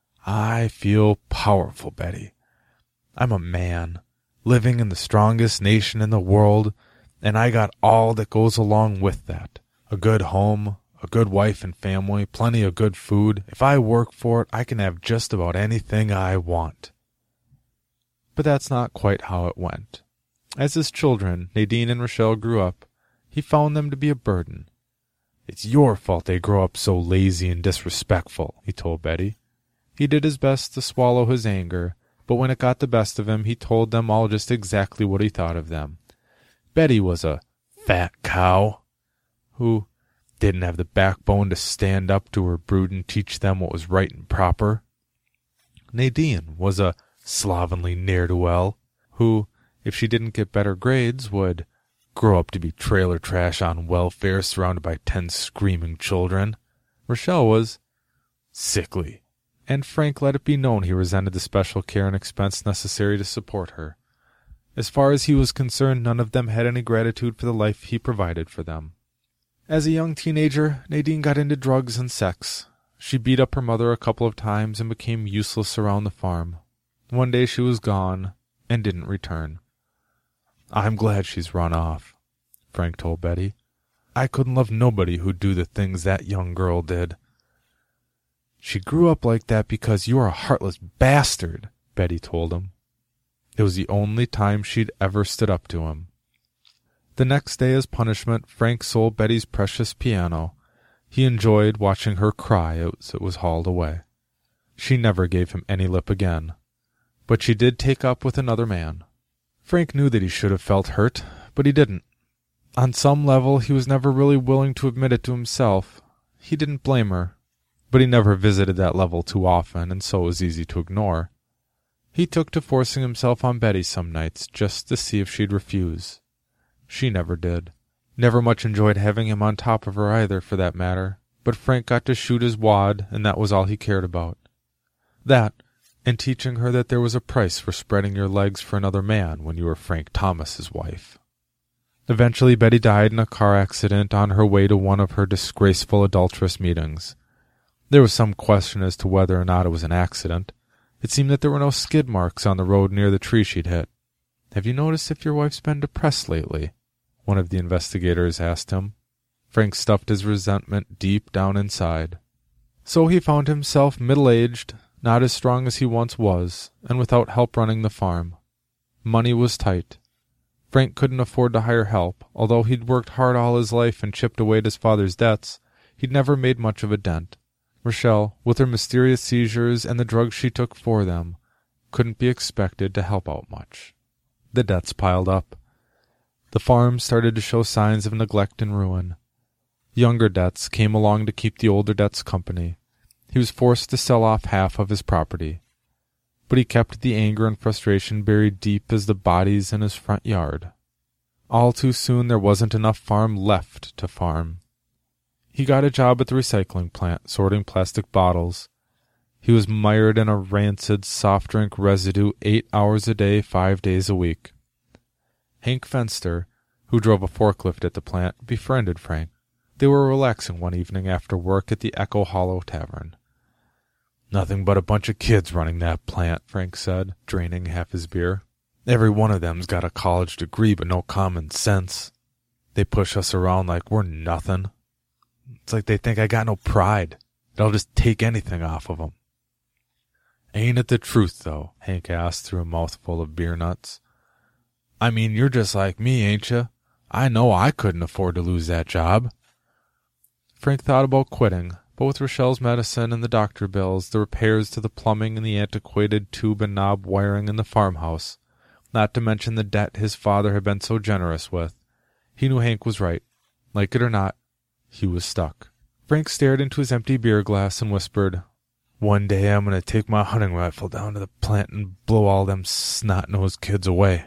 "I feel powerful, Betty. I'm a man, living in the strongest nation in the world, and I got all that goes along with that. A good home, a good wife and family, plenty of good food. If I work for it, I can have just about anything I want." But that's not quite how it went. As his children, Nadine and Rochelle, grew up, he found them to be a burden. "It's your fault they grow up so lazy and disrespectful," he told Betty. He did his best to swallow his anger, but when it got the best of him, he told them all just exactly what he thought of them. Betty was a fat cow who didn't have the backbone to stand up to her brood and teach them what was right and proper. Nadine was a slovenly ne'er-do-well who, if she didn't get better grades, would grow up to be trailer trash on welfare surrounded by ten screaming children. Rochelle was sickly, and Frank let it be known he resented the special care and expense necessary to support her. As far as he was concerned, none of them had any gratitude for the life he provided for them. As a young teenager, Nadine got into drugs and sex. She beat up her mother a couple of times and became useless around the farm. One day she was gone and didn't return. "I'm glad she's run off," Frank told Betty. "I couldn't love nobody who'd do the things that young girl did." "She grew up like that because you're a heartless bastard," Betty told him. It was the only time she'd ever stood up to him. The next day, as punishment, Frank sold Betty's precious piano. He enjoyed watching her cry as it was hauled away. She never gave him any lip again, but she did take up with another man. Frank knew that he should have felt hurt, but he didn't. On some level, he was never really willing to admit it to himself. He didn't blame her, but he never visited that level too often, and so it was easy to ignore. He took to forcing himself on Betty some nights just to see if she'd refuse. She never did. Never much enjoyed having him on top of her either, for that matter, but Frank got to shoot his wad, and that was all he cared about. That, and teaching her that there was a price for spreading your legs for another man when you were Frank Thomas's wife. Eventually Betty died in a car accident on her way to one of her disgraceful adulterous meetings. There was some question as to whether or not it was an accident. It seemed that there were no skid marks on the road near the tree she'd hit. "Have you noticed if your wife's been depressed lately?" one of the investigators asked him. Frank stuffed his resentment deep down inside. So he found himself middle-aged, not as strong as he once was, and without help running the farm. Money was tight. Frank couldn't afford to hire help. Although he'd worked hard all his life and chipped away at his father's debts, he'd never made much of a dent. Rochelle, with her mysterious seizures and the drugs she took for them, couldn't be expected to help out much. The debts piled up. The farm started to show signs of neglect and ruin. Younger debts came along to keep the older debts company. He was forced to sell off half of his property. But he kept the anger and frustration buried deep as the bodies in his front yard. All too soon there wasn't enough farm left to farm. He got a job at the recycling plant, sorting plastic bottles. He was mired in a rancid soft drink residue eight hours a day, five days a week. Hank Fenster, who drove a forklift at the plant, befriended Frank. They were relaxing one evening after work at the Echo Hollow Tavern. "Nothing but a bunch of kids running that plant," Frank said, draining half his beer. "Every one of them's got a college degree but no common sense. They push us around like we're nothing. It's like they think I got no pride, that I'll just take anything off of them." "Ain't it the truth, though?" Hank asked through a mouthful of beer nuts. "I mean, you're just like me, ain't you? I know I couldn't afford to lose that job." Frank thought about quitting, but with Rochelle's medicine and the doctor bills, the repairs to the plumbing and the antiquated tube and knob wiring in the farmhouse, not to mention the debt his father had been so generous with, he knew Hank was right. Like it or not, he was stuck. Frank stared into his empty beer glass and whispered, "One day I'm going to take my hunting rifle down to the plant and blow all them snot-nosed kids away."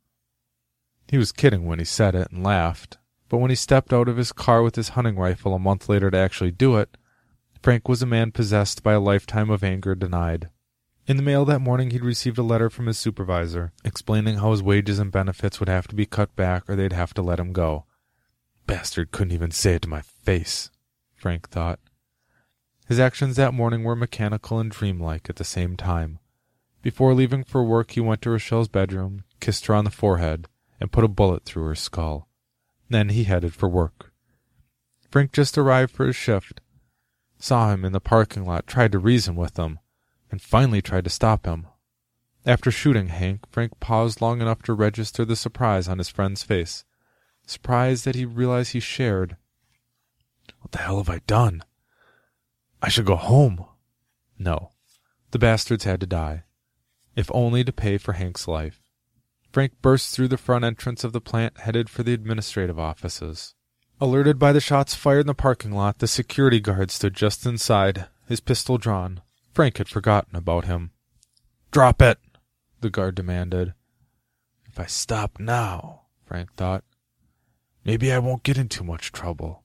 He was kidding when he said it and laughed, but when he stepped out of his car with his hunting rifle a month later to actually do it, Frank was a man possessed by a lifetime of anger denied. In the mail that morning he'd received a letter from his supervisor, explaining how his wages and benefits would have to be cut back or they'd have to let him go. Bastard couldn't even say it to my face, Frank thought. His actions that morning were mechanical and dreamlike at the same time. Before leaving for work he went to Rochelle's bedroom, kissed her on the forehead, and put a bullet through her skull. Then he headed for work. Frank just arrived for his shift, saw him in the parking lot, tried to reason with him, and finally tried to stop him. After shooting Hank, Frank paused long enough to register the surprise on his friend's face, surprise that he realized he shared. "What the hell have I done? I should go home." No, the bastards had to die, if only to pay for Hank's life. Frank burst through the front entrance of the plant, headed for the administrative offices. Alerted by the shots fired in the parking lot, the security guard stood just inside, his pistol drawn. Frank had forgotten about him. "Drop it," the guard demanded. "If I stop now," Frank thought, "maybe I won't get in too much trouble."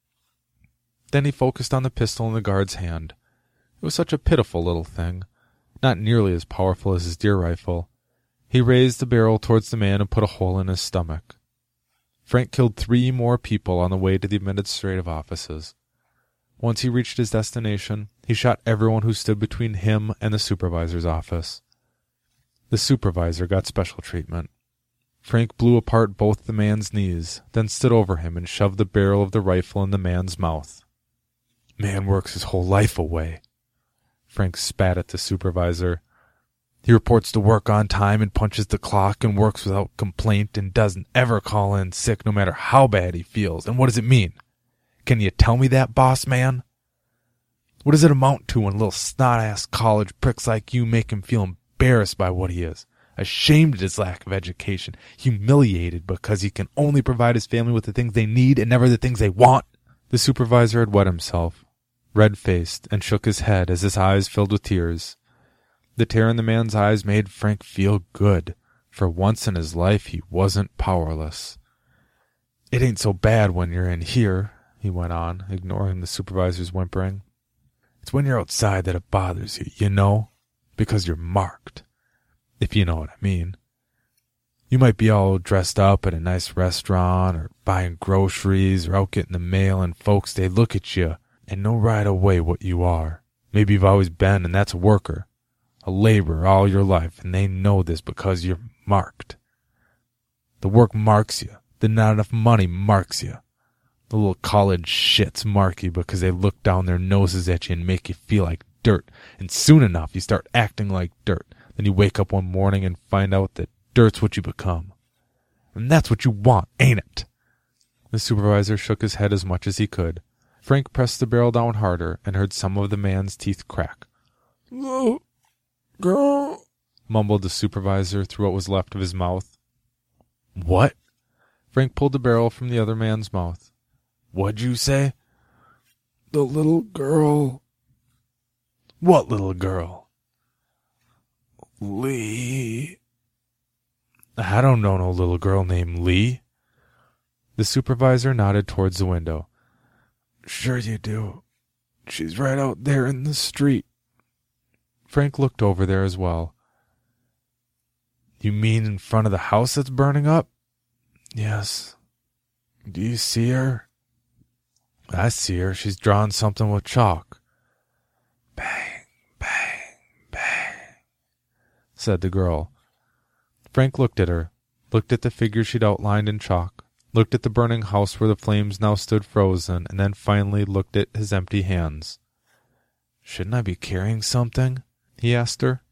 Then he focused on the pistol in the guard's hand. It was such a pitiful little thing, not nearly as powerful as his deer rifle. He raised the barrel towards the man and put a hole in his stomach. Frank killed three more people on the way to the administrative offices. Once he reached his destination, he shot everyone who stood between him and the supervisor's office. The supervisor got special treatment. Frank blew apart both the man's knees, then stood over him and shoved the barrel of the rifle in the man's mouth. "Man works his whole life away." Frank spat at the supervisor. "He reports to work on time and punches the clock and works without complaint and doesn't ever call in sick no matter how bad he feels. And what does it mean? Can you tell me that, boss man? What does it amount to when little snot-ass college pricks like you make him feel embarrassed by what he is, ashamed at his lack of education, humiliated because he can only provide his family with the things they need and never the things they want?" The supervisor had wet himself, red-faced, and shook his head as his eyes filled with tears. The tear in the man's eyes made Frank feel good. For once in his life he wasn't powerless. "It ain't so bad when you're in here," he went on, ignoring the supervisor's whimpering. "It's when you're outside that it bothers you, you know, because you're marked, if you know what I mean. You might be all dressed up at a nice restaurant or buying groceries or out getting the mail, and folks, they look at you and know right away what you are. Maybe you've always been, and that's a worker, a laborer all your life, and they know this because you're marked. The work marks you. The not enough money marks you. The little college shits mark you because they look down their noses at you and make you feel like dirt. And soon enough, you start acting like dirt. Then you wake up one morning and find out that dirt's what you become. And that's what you want, ain't it?" The supervisor shook his head as much as he could. Frank pressed the barrel down harder and heard some of the man's teeth crack. "No, girl," mumbled the supervisor through what was left of his mouth. "What?" Frank pulled the barrel from the other man's mouth. "What'd you say?" The little girl. What little girl? Lee. I don't know no little girl named Lee. The supervisor nodded towards the window. Sure you do. She's right out there in the street. Frank looked over there as well. You mean in front of the house that's burning up? Yes. Do you see her? I see her. She's drawing something with chalk. Bang, bang, bang, said the girl. Frank looked at her, looked at the figure she'd outlined in chalk, looked at the burning house where the flames now stood frozen, and then finally looked at his empty hands. Shouldn't I be carrying something? He asked her.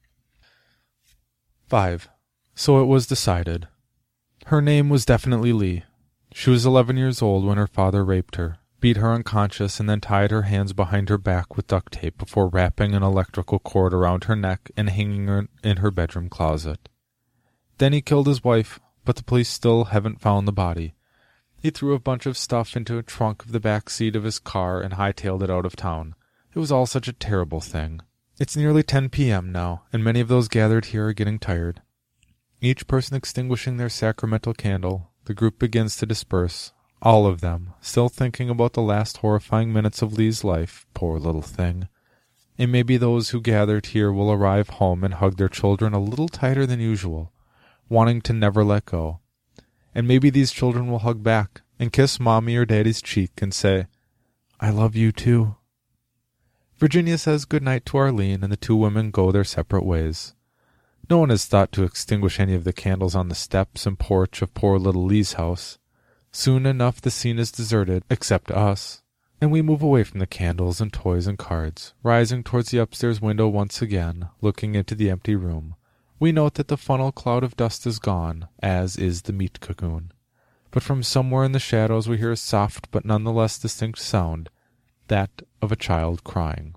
Five. So it was decided. Her name was definitely Lee. She was eleven years old when her father raped her, beat her unconscious, and then tied her hands behind her back with duct tape before wrapping an electrical cord around her neck and hanging her in her bedroom closet. Then he killed his wife, but the police still haven't found the body. He threw a bunch of stuff into a trunk of the back seat of his car and hightailed it out of town. It was all such a terrible thing. It's nearly ten p.m. now, and many of those gathered here are getting tired. Each person extinguishing their sacramental candle, the group begins to disperse, all of them, still thinking about the last horrifying minutes of Lee's life, poor little thing. And maybe those who gathered here will arrive home and hug their children a little tighter than usual, wanting to never let go. And maybe these children will hug back and kiss Mommy or Daddy's cheek and say, I love you too. Virginia says good night to Arlene, and the two women go their separate ways. No one has thought to extinguish any of the candles on the steps and porch of poor little Lee's house. Soon enough the scene is deserted, except us, and we move away from the candles and toys and cards, rising towards the upstairs window once again, looking into the empty room. We note that the funnel cloud of dust is gone, as is the meat cocoon. But from somewhere in the shadows we hear a soft but nonetheless distinct sound, that of a child crying.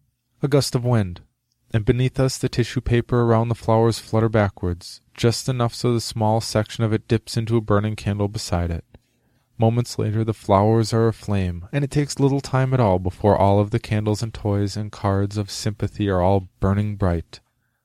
A gust of wind, and beneath us the tissue paper around the flowers flutter backwards, just enough so the small section of it dips into a burning candle beside it. Moments later the flowers are aflame, and it takes little time at all before all of the candles and toys and cards of sympathy are all burning bright.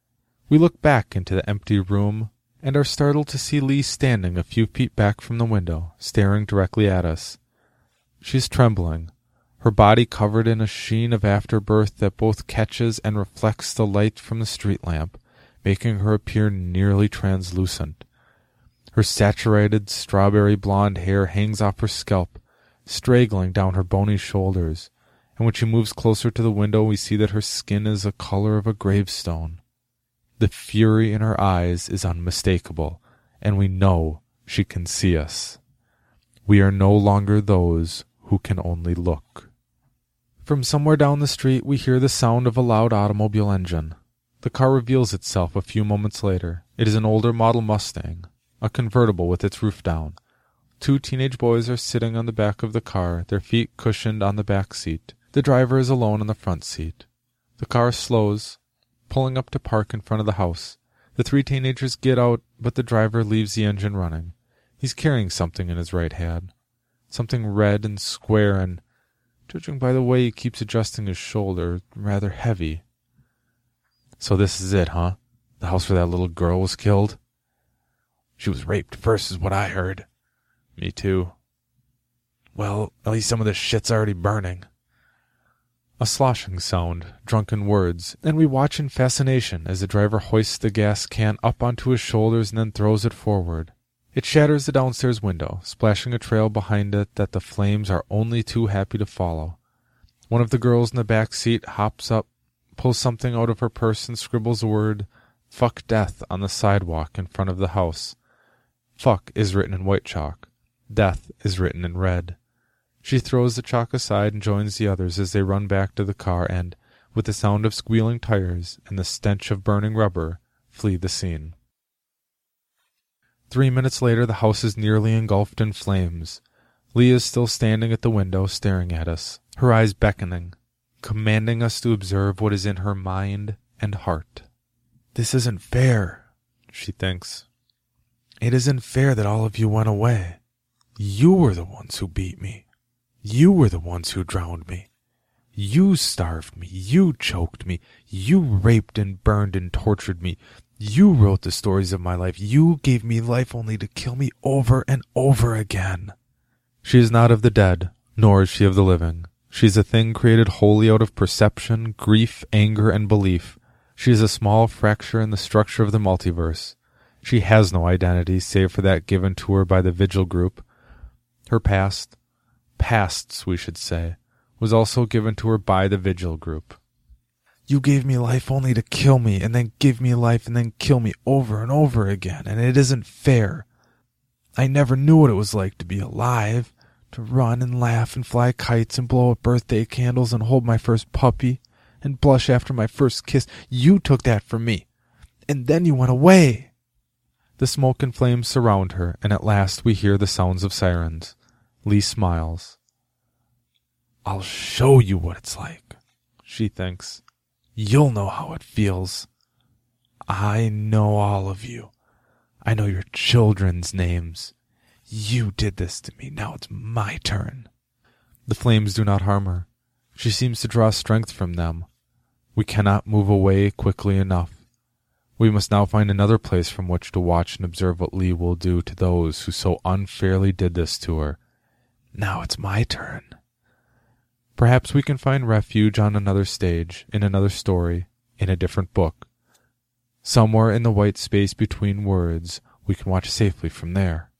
We look back into the empty room, and are startled to see Lee standing a few feet back from the window, staring directly at us. She's trembling, her body covered in a sheen of afterbirth that both catches and reflects the light from the street lamp, making her appear nearly translucent. Her saturated strawberry blonde hair hangs off her scalp, straggling down her bony shoulders, and when she moves closer to the window we see that her skin is the color of a gravestone. The fury in her eyes is unmistakable, and we know she can see us. We are no longer those who can only look. From somewhere down the street we hear the sound of a loud automobile engine. The car reveals itself a few moments later. It is an older model Mustang, a convertible with its roof down. Two teenage boys are sitting on the back of the car, their feet cushioned on the back seat. The driver is alone on the front seat. The car slows, pulling up to park in front of the house. The three teenagers get out, but the driver leaves the engine running. He's carrying something in his right hand. Something red and square and, judging by the way he keeps adjusting his shoulder, rather heavy. So this is it, huh? The house where that little girl was killed? She was raped first is what I heard. Me too. Well, at least some of this shit's already burning. A sloshing sound, drunken words, and we watch in fascination as the driver hoists the gas can up onto his shoulders and then throws it forward. It shatters the downstairs window, splashing a trail behind it that the flames are only too happy to follow. One of the girls in the back seat hops up, pulls something out of her purse and scribbles the word, Fuck Death, on the sidewalk in front of the house. Fuck is written in white chalk. Death is written in red. She throws the chalk aside and joins the others as they run back to the car and, with the sound of squealing tires and the stench of burning rubber, flee the scene. Three minutes later the house is nearly engulfed in flames. Lee is still standing at the window staring at us, her eyes beckoning, commanding us to observe what is in her mind and heart. This isn't fair, she thinks. It isn't fair that all of you went away. You were the ones who beat me. You were the ones who drowned me. You starved me. You choked me. You raped and burned and tortured me. You wrote the stories of my life. You gave me life only to kill me over and over again. She is not of the dead, nor is she of the living. She is a thing created wholly out of perception, grief, anger, and belief. She is a small fracture in the structure of the multiverse. She has no identity save for that given to her by the Vigil group. Her past, pasts we should say, was also given to her by the Vigil group. You gave me life only to kill me, and then give me life and then kill me over and over again, and it isn't fair. I never knew what it was like to be alive, to run and laugh and fly kites and blow up birthday candles and hold my first puppy and blush after my first kiss. You took that from me, and then you went away. The smoke and flames surround her, and at last we hear the sounds of sirens. Lee smiles. I'll show you what it's like, she thinks. You'll know how it feels. I know all of you. I know your children's names. You did this to me. Now it's my turn. The flames do not harm her. She seems to draw strength from them. We cannot move away quickly enough. We must now find another place from which to watch and observe what Lee will do to those who so unfairly did this to her. Now it's my turn. Perhaps we can find refuge on another stage, in another story, in a different book. Somewhere in the white space between words, we can watch safely from there.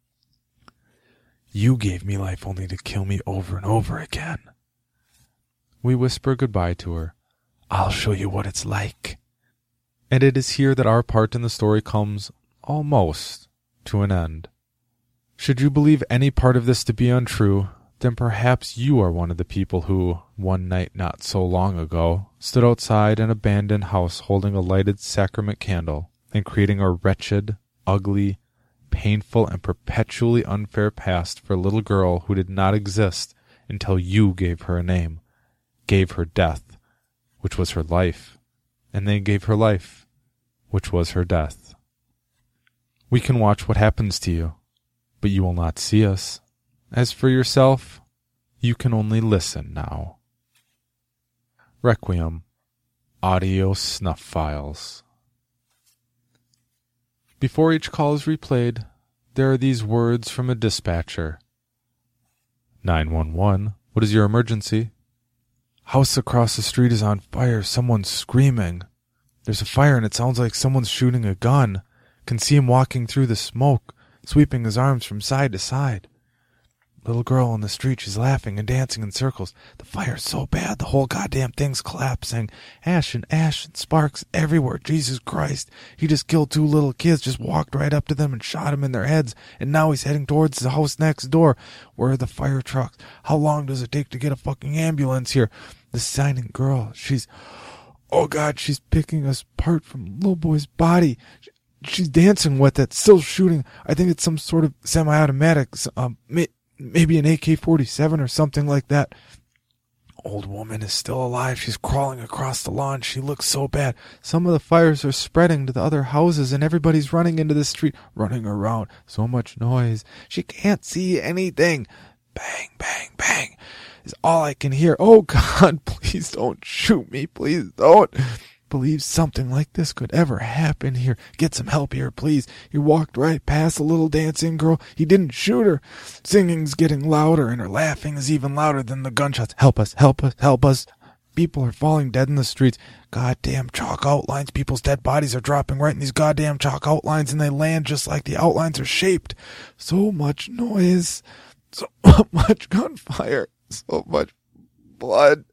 You gave me life only to kill me over and over again. We whisper goodbye to her. I'll show you what it's like. And it is here that our part in the story comes, almost, to an end. Should you believe any part of this to be untrue, then perhaps you are one of the people who, one night not so long ago, stood outside an abandoned house holding a lighted sacrament candle and creating a wretched, ugly, painful, and perpetually unfair past for a little girl who did not exist until you gave her a name, gave her death, which was her life, and then gave her life, which was her death. We can watch what happens to you, but you will not see us. As for yourself, you can only listen now. Requiem. Audio Snuff Files. Before each call is replayed, there are these words from a dispatcher. nine one one, what is your emergency? House across the street is on fire. Someone's screaming. There's a fire and it sounds like someone's shooting a gun. Can see him walking through the smoke, sweeping his arms from side to side. Little girl on the street, she's laughing and dancing in circles. The fire's so bad, the whole goddamn thing's collapsing. Ash and ash and sparks everywhere. Jesus Christ. He just killed two little kids, just walked right up to them and shot them in their heads. And now he's heading towards the house next door. Where are the fire trucks? How long does it take to get a fucking ambulance here? The signing girl, she's... Oh God, she's picking us apart from little boy's body. She's dancing with it, still shooting. I think it's some sort of semi-automatic, um, maybe an A K forty-seven or something like that. Old woman is still alive. She's crawling across the lawn. She looks so bad. Some of the fires are spreading to the other houses, and everybody's running into the street, running around. So much noise. She can't see anything. Bang, bang, bang is all I can hear. Oh God, please don't shoot me. Please don't believe something like this could ever happen here. Get some help here, please. He walked right past the little dancing girl. He didn't shoot her. Singing's getting louder, and her laughing is even louder than the gunshots. Help us, help us, help us. People are falling dead in the streets. Goddamn chalk outlines. People's dead bodies are dropping right in these goddamn chalk outlines, and they land just like the outlines are shaped. So much noise. So much gunfire. So much blood.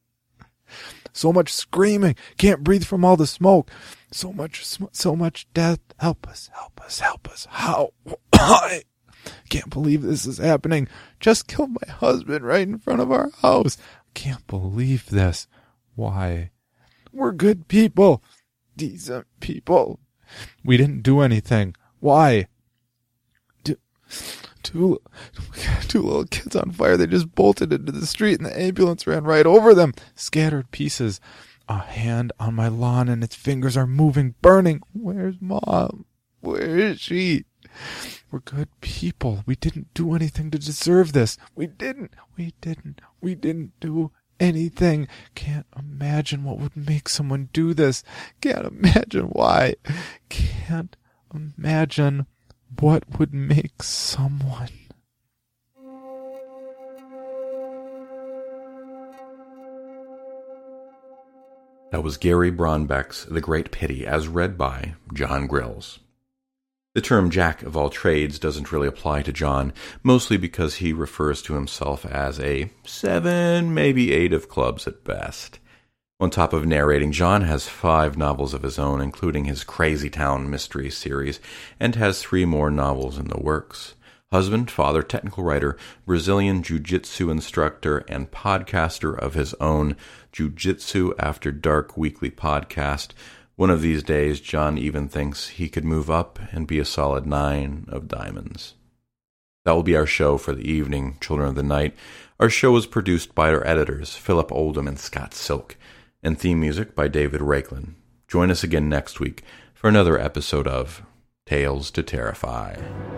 So much screaming. Can't breathe from all the smoke. So much, so much death. Help us, help us, help us. How? Why? Can't believe this is happening. Just killed my husband right in front of our house. Can't believe this. Why? We're good people. Decent people. We didn't do anything. Why? Do, two, two little kids on fire. They just bolted into the street and the ambulance ran right over them. Scattered pieces. A hand on my lawn and its fingers are moving, burning. Where's Mom? Where is she? We're good people. We didn't do anything to deserve this. We didn't. We didn't. We didn't do anything. Can't imagine what would make someone do this. Can't imagine why. Can't imagine what would make someone. That was Gary Braunbeck's The Great Pity, as read by John Grills. The term jack of all trades doesn't really apply to John, mostly because he refers to himself as a seven, maybe eight of clubs at best. On top of narrating, John has five novels of his own, including his Crazy Town mystery series, and has three more novels in the works. Husband, father, technical writer, Brazilian jiu-jitsu instructor, and podcaster of his own Jiu-Jitsu After Dark weekly podcast. One of these days, John even thinks he could move up and be a solid nine of diamonds. That will be our show for the evening, Children of the Night. Our show is produced by our editors, Philip Oldham and Scott Silk, and theme music by David Rakelin. Join us again next week for another episode of Tales to Terrify.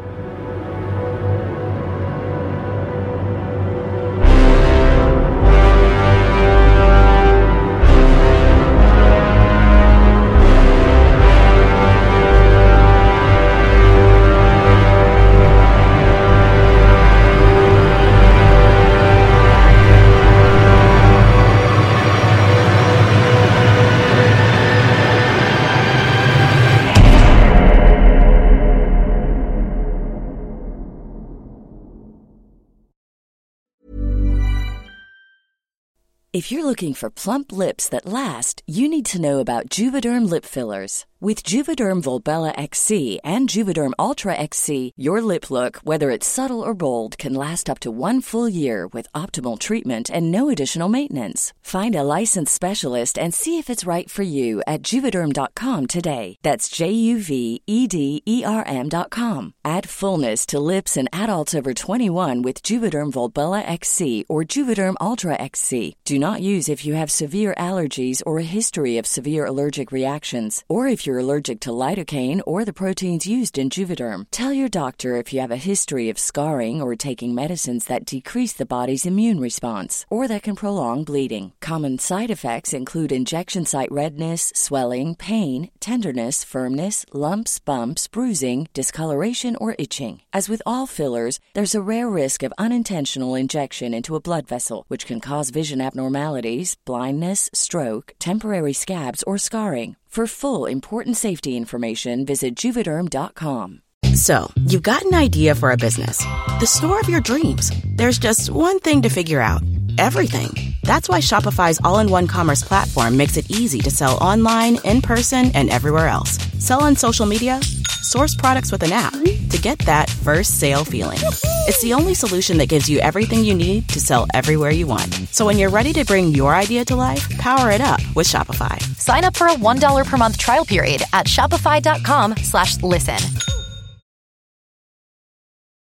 If you're looking for plump lips that last, you need to know about Juvederm lip fillers. With Juvederm Volbella X C and Juvederm Ultra X C, your lip look, whether it's subtle or bold, can last up to one full year with optimal treatment and no additional maintenance. Find a licensed specialist and see if it's right for you at Juvederm dot com today. That's J U V E D E R M dot com. Add fullness to lips in adults over twenty-one with Juvederm Volbella X C or Juvederm Ultra X C. Do not use if you have severe allergies or a history of severe allergic reactions, or if you're allergic to lidocaine or the proteins used in Juvederm. Tell your doctor if you have a history of scarring or taking medicines that decrease the body's immune response or that can prolong bleeding. Common side effects include injection site redness, swelling, pain, tenderness, firmness, lumps, bumps, bruising, discoloration, or itching. As with all fillers, there's a rare risk of unintentional injection into a blood vessel, which can cause vision abnormalities, blindness, stroke, temporary scabs, or scarring. For full, important safety information, visit Juvederm dot com. So, you've got an idea for a business. The store of your dreams. There's just one thing to figure out. Everything. That's why Shopify's all-in-one commerce platform makes it easy to sell online, in person, and everywhere else. Sell on social media, source products with an app to get that first sale feeling. It's the only solution that gives you everything you need to sell everywhere you want. So when you're ready to bring your idea to life, power it up with Shopify. Sign up for a one dollar per month trial period at shopify dot com slash listen.